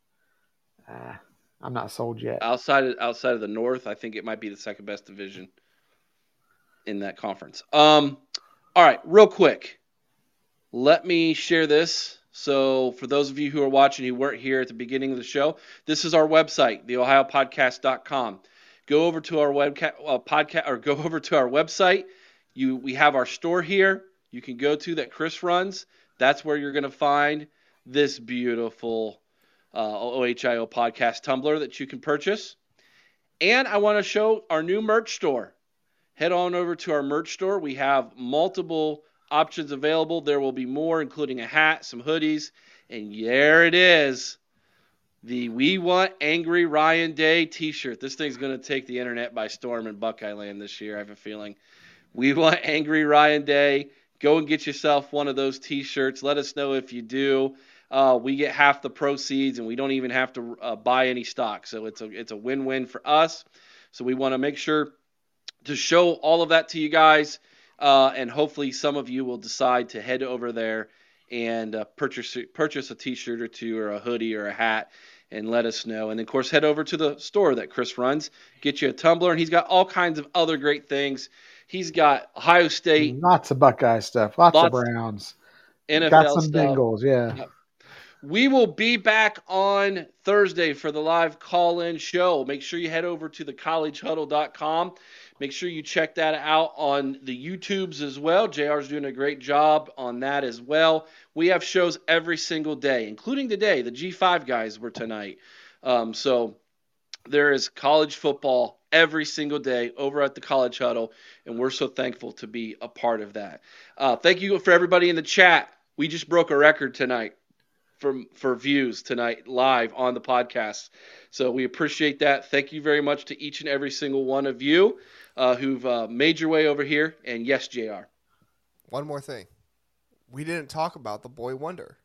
I'm not sold yet. Outside of the North, I think it might be the second best division in that conference. All right, real quick. Let me share this. So for those of you who are watching who weren't here at the beginning of the show, this is our website, theohiopodcast.com. Go over to our podcast, or go over to our website. We have our store here. You can go to that Chris runs. That's where you're going to find this beautiful OHIO podcast tumbler that you can purchase. And I want to show our new merch store. Head on over to our merch store. We have multiple options available. There will be more, including a hat, some hoodies, and there it is. The We Want Angry Ryan Day t-shirt. This thing's going to take the internet by storm in Buckeye Land this year, I have a feeling. We Want Angry Ryan Day. Go and get yourself one of those t-shirts. Let us know if you do. We get half the proceeds, and we don't even have to buy any stock. So it's a win-win for us. So we want to make sure to show all of that to you guys. And hopefully some of you will decide to head over there and purchase a T-shirt or two or a hoodie or a hat and let us know. And, of course, head over to the store that Chris runs. Get you a tumbler, and he's got all kinds of other great things. He's got Ohio State. Lots of Buckeye stuff. Lots of Browns. NFL got some stuff. Bengals, yeah. Yep. We will be back on Thursday for the live call-in show. Make sure you head over to thecollegehuddle.com. Make sure you check that out on the YouTubes as well. JR's doing a great job on that as well. We have shows every single day, including today. The G5 guys were tonight. So there is college football every single day over at the College Huddle, and we're so thankful to be a part of that. Thank you for everybody in the chat. We just broke a record tonight for views tonight live on the podcast. So we appreciate that. Thank you very much to each and every single one of you who've made your way over here. And yes, JR. One more thing. We didn't talk about the boy wonder.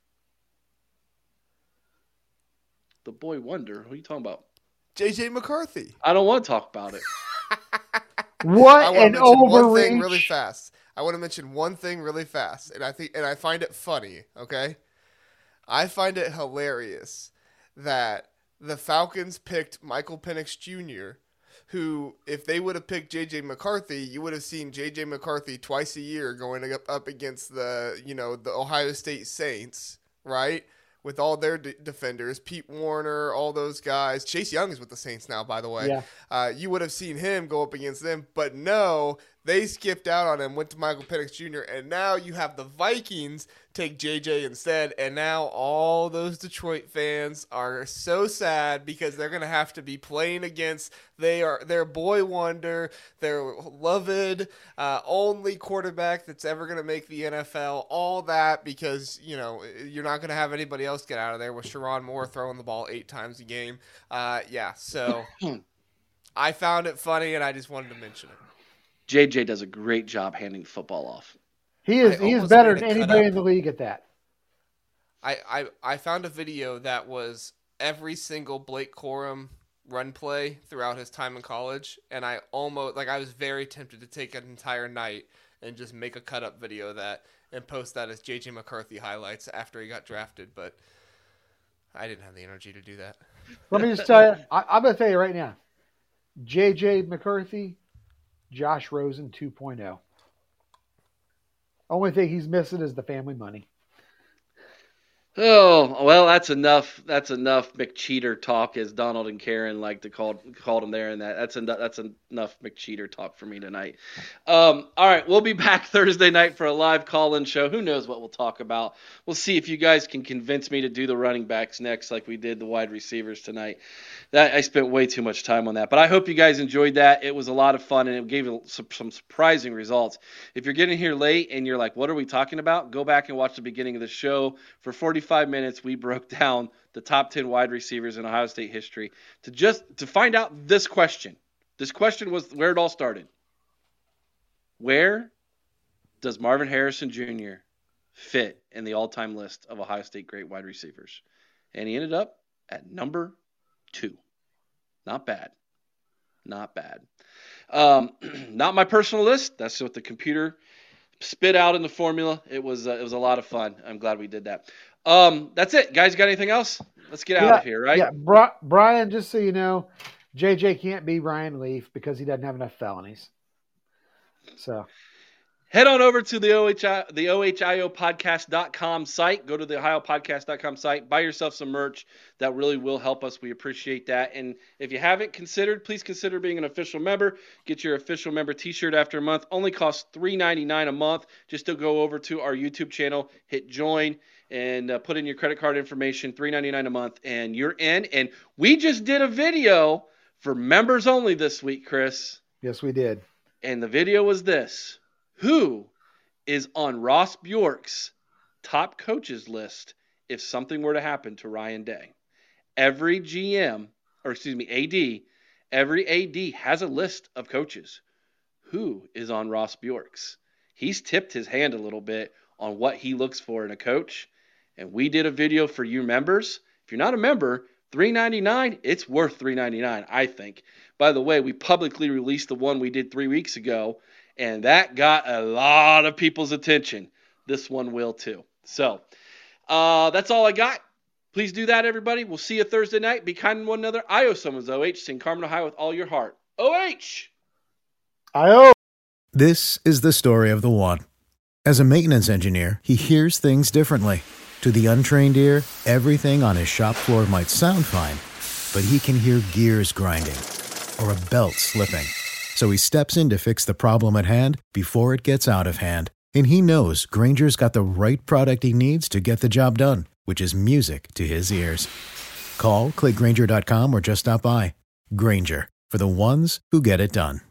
The boy wonder? Who are you talking about? JJ McCarthy. I don't want to talk about it. What an overreach. One thing really fast. I want to mention one thing really fast, and I find it funny, okay? I find it hilarious that the Falcons picked Michael Penix Jr., who, if they would have picked J.J. McCarthy, you would have seen J.J. McCarthy twice a year going up against the Ohio State Saints, right? With all their defenders, Pete Warner, all those guys. Chase Young is with the Saints now, by the way. Yeah. You would have seen him go up against them, but no, they skipped out on him, went to Michael Penix Jr., and now you have the Vikings take JJ instead, and now all those Detroit fans are so sad because they're going to have to be playing against their boy wonder, their loved only quarterback that's ever going to make the NFL, all that because, you're not going to have anybody else get out of there with Sherrone Moore throwing the ball 8 times a game. So I found it funny, and I just wanted to mention it. JJ does a great job handing football off. He is better than anybody in the league at that. I found a video that was every single Blake Corum run play throughout his time in college, and I was very tempted to take an entire night and just make a cut-up video of that and post that as JJ McCarthy highlights after he got drafted, but I didn't have the energy to do that. Let me just tell you, I'm going to tell you right now, JJ McCarthy, Josh Rosen 2.0. Only thing he's missing is the family money. Oh, well, that's enough. That's enough McCheater talk, as Donald and Karen like to call him there. And that's enough McCheater talk for me tonight. All right, we'll be back Thursday night for a live call-in show. Who knows what we'll talk about? We'll see if you guys can convince me to do the running backs next, like we did the wide receivers tonight. That I spent way too much time on that, but I hope you guys enjoyed that. It was a lot of fun, and it gave some surprising results. If you're getting here late and you're like, "What are we talking about?" Go back and watch the beginning of the show. For 45 minutes, we broke down the top 10 wide receivers in Ohio State history to find out this question. This question was where it all started. Where does Marvin Harrison Jr. fit in the all-time list of Ohio State great wide receivers? And he ended up at number 2. Not bad. Not bad. Not my personal list. That's what the computer spit out in the formula. It was a lot of fun. I'm glad we did that. That's it. Guys, got anything else? Let's get out of here, right? Yeah, Brian, just so you know, JJ can't be Ryan Leaf because he doesn't have enough felonies. So head on over to the OHIOpodcast.com site. Go to the OhioPodcast.com site. Buy yourself some merch. That really will help us. We appreciate that. And if you haven't considered, please consider being an official member. Get your official member t-shirt after a month. Only costs $3.99 a month. Just to go over to our YouTube channel, hit join, and put in your credit card information, $3.99 a month, and you're in. And we just did a video for members only this week, Chris. Yes, we did. And the video was this. Who is on Ross Bjork's top coaches list if something were to happen to Ryan Day? Every AD, every AD has a list of coaches. Who is on Ross Bjork's? He's tipped his hand a little bit on what he looks for in a coach. And we did a video for you members. If you're not a member, $3.99, it's worth $3.99, I think. By the way, we publicly released the one we did 3 weeks ago, and that got a lot of people's attention. This one will too. So that's all I got. Please do that, everybody. We'll see you Thursday night. Be kind to one another. I owe someone's OH. Sing Carmen, Ohio with all your heart. OH! I owe. This is the story of the one. As a maintenance engineer, he hears things differently. To the untrained ear, everything on his shop floor might sound fine, but he can hear gears grinding or a belt slipping. So he steps in to fix the problem at hand before it gets out of hand. And he knows Grainger's got the right product he needs to get the job done, which is music to his ears. Call, click Grainger.com, or just stop by. Grainger, for the ones who get it done.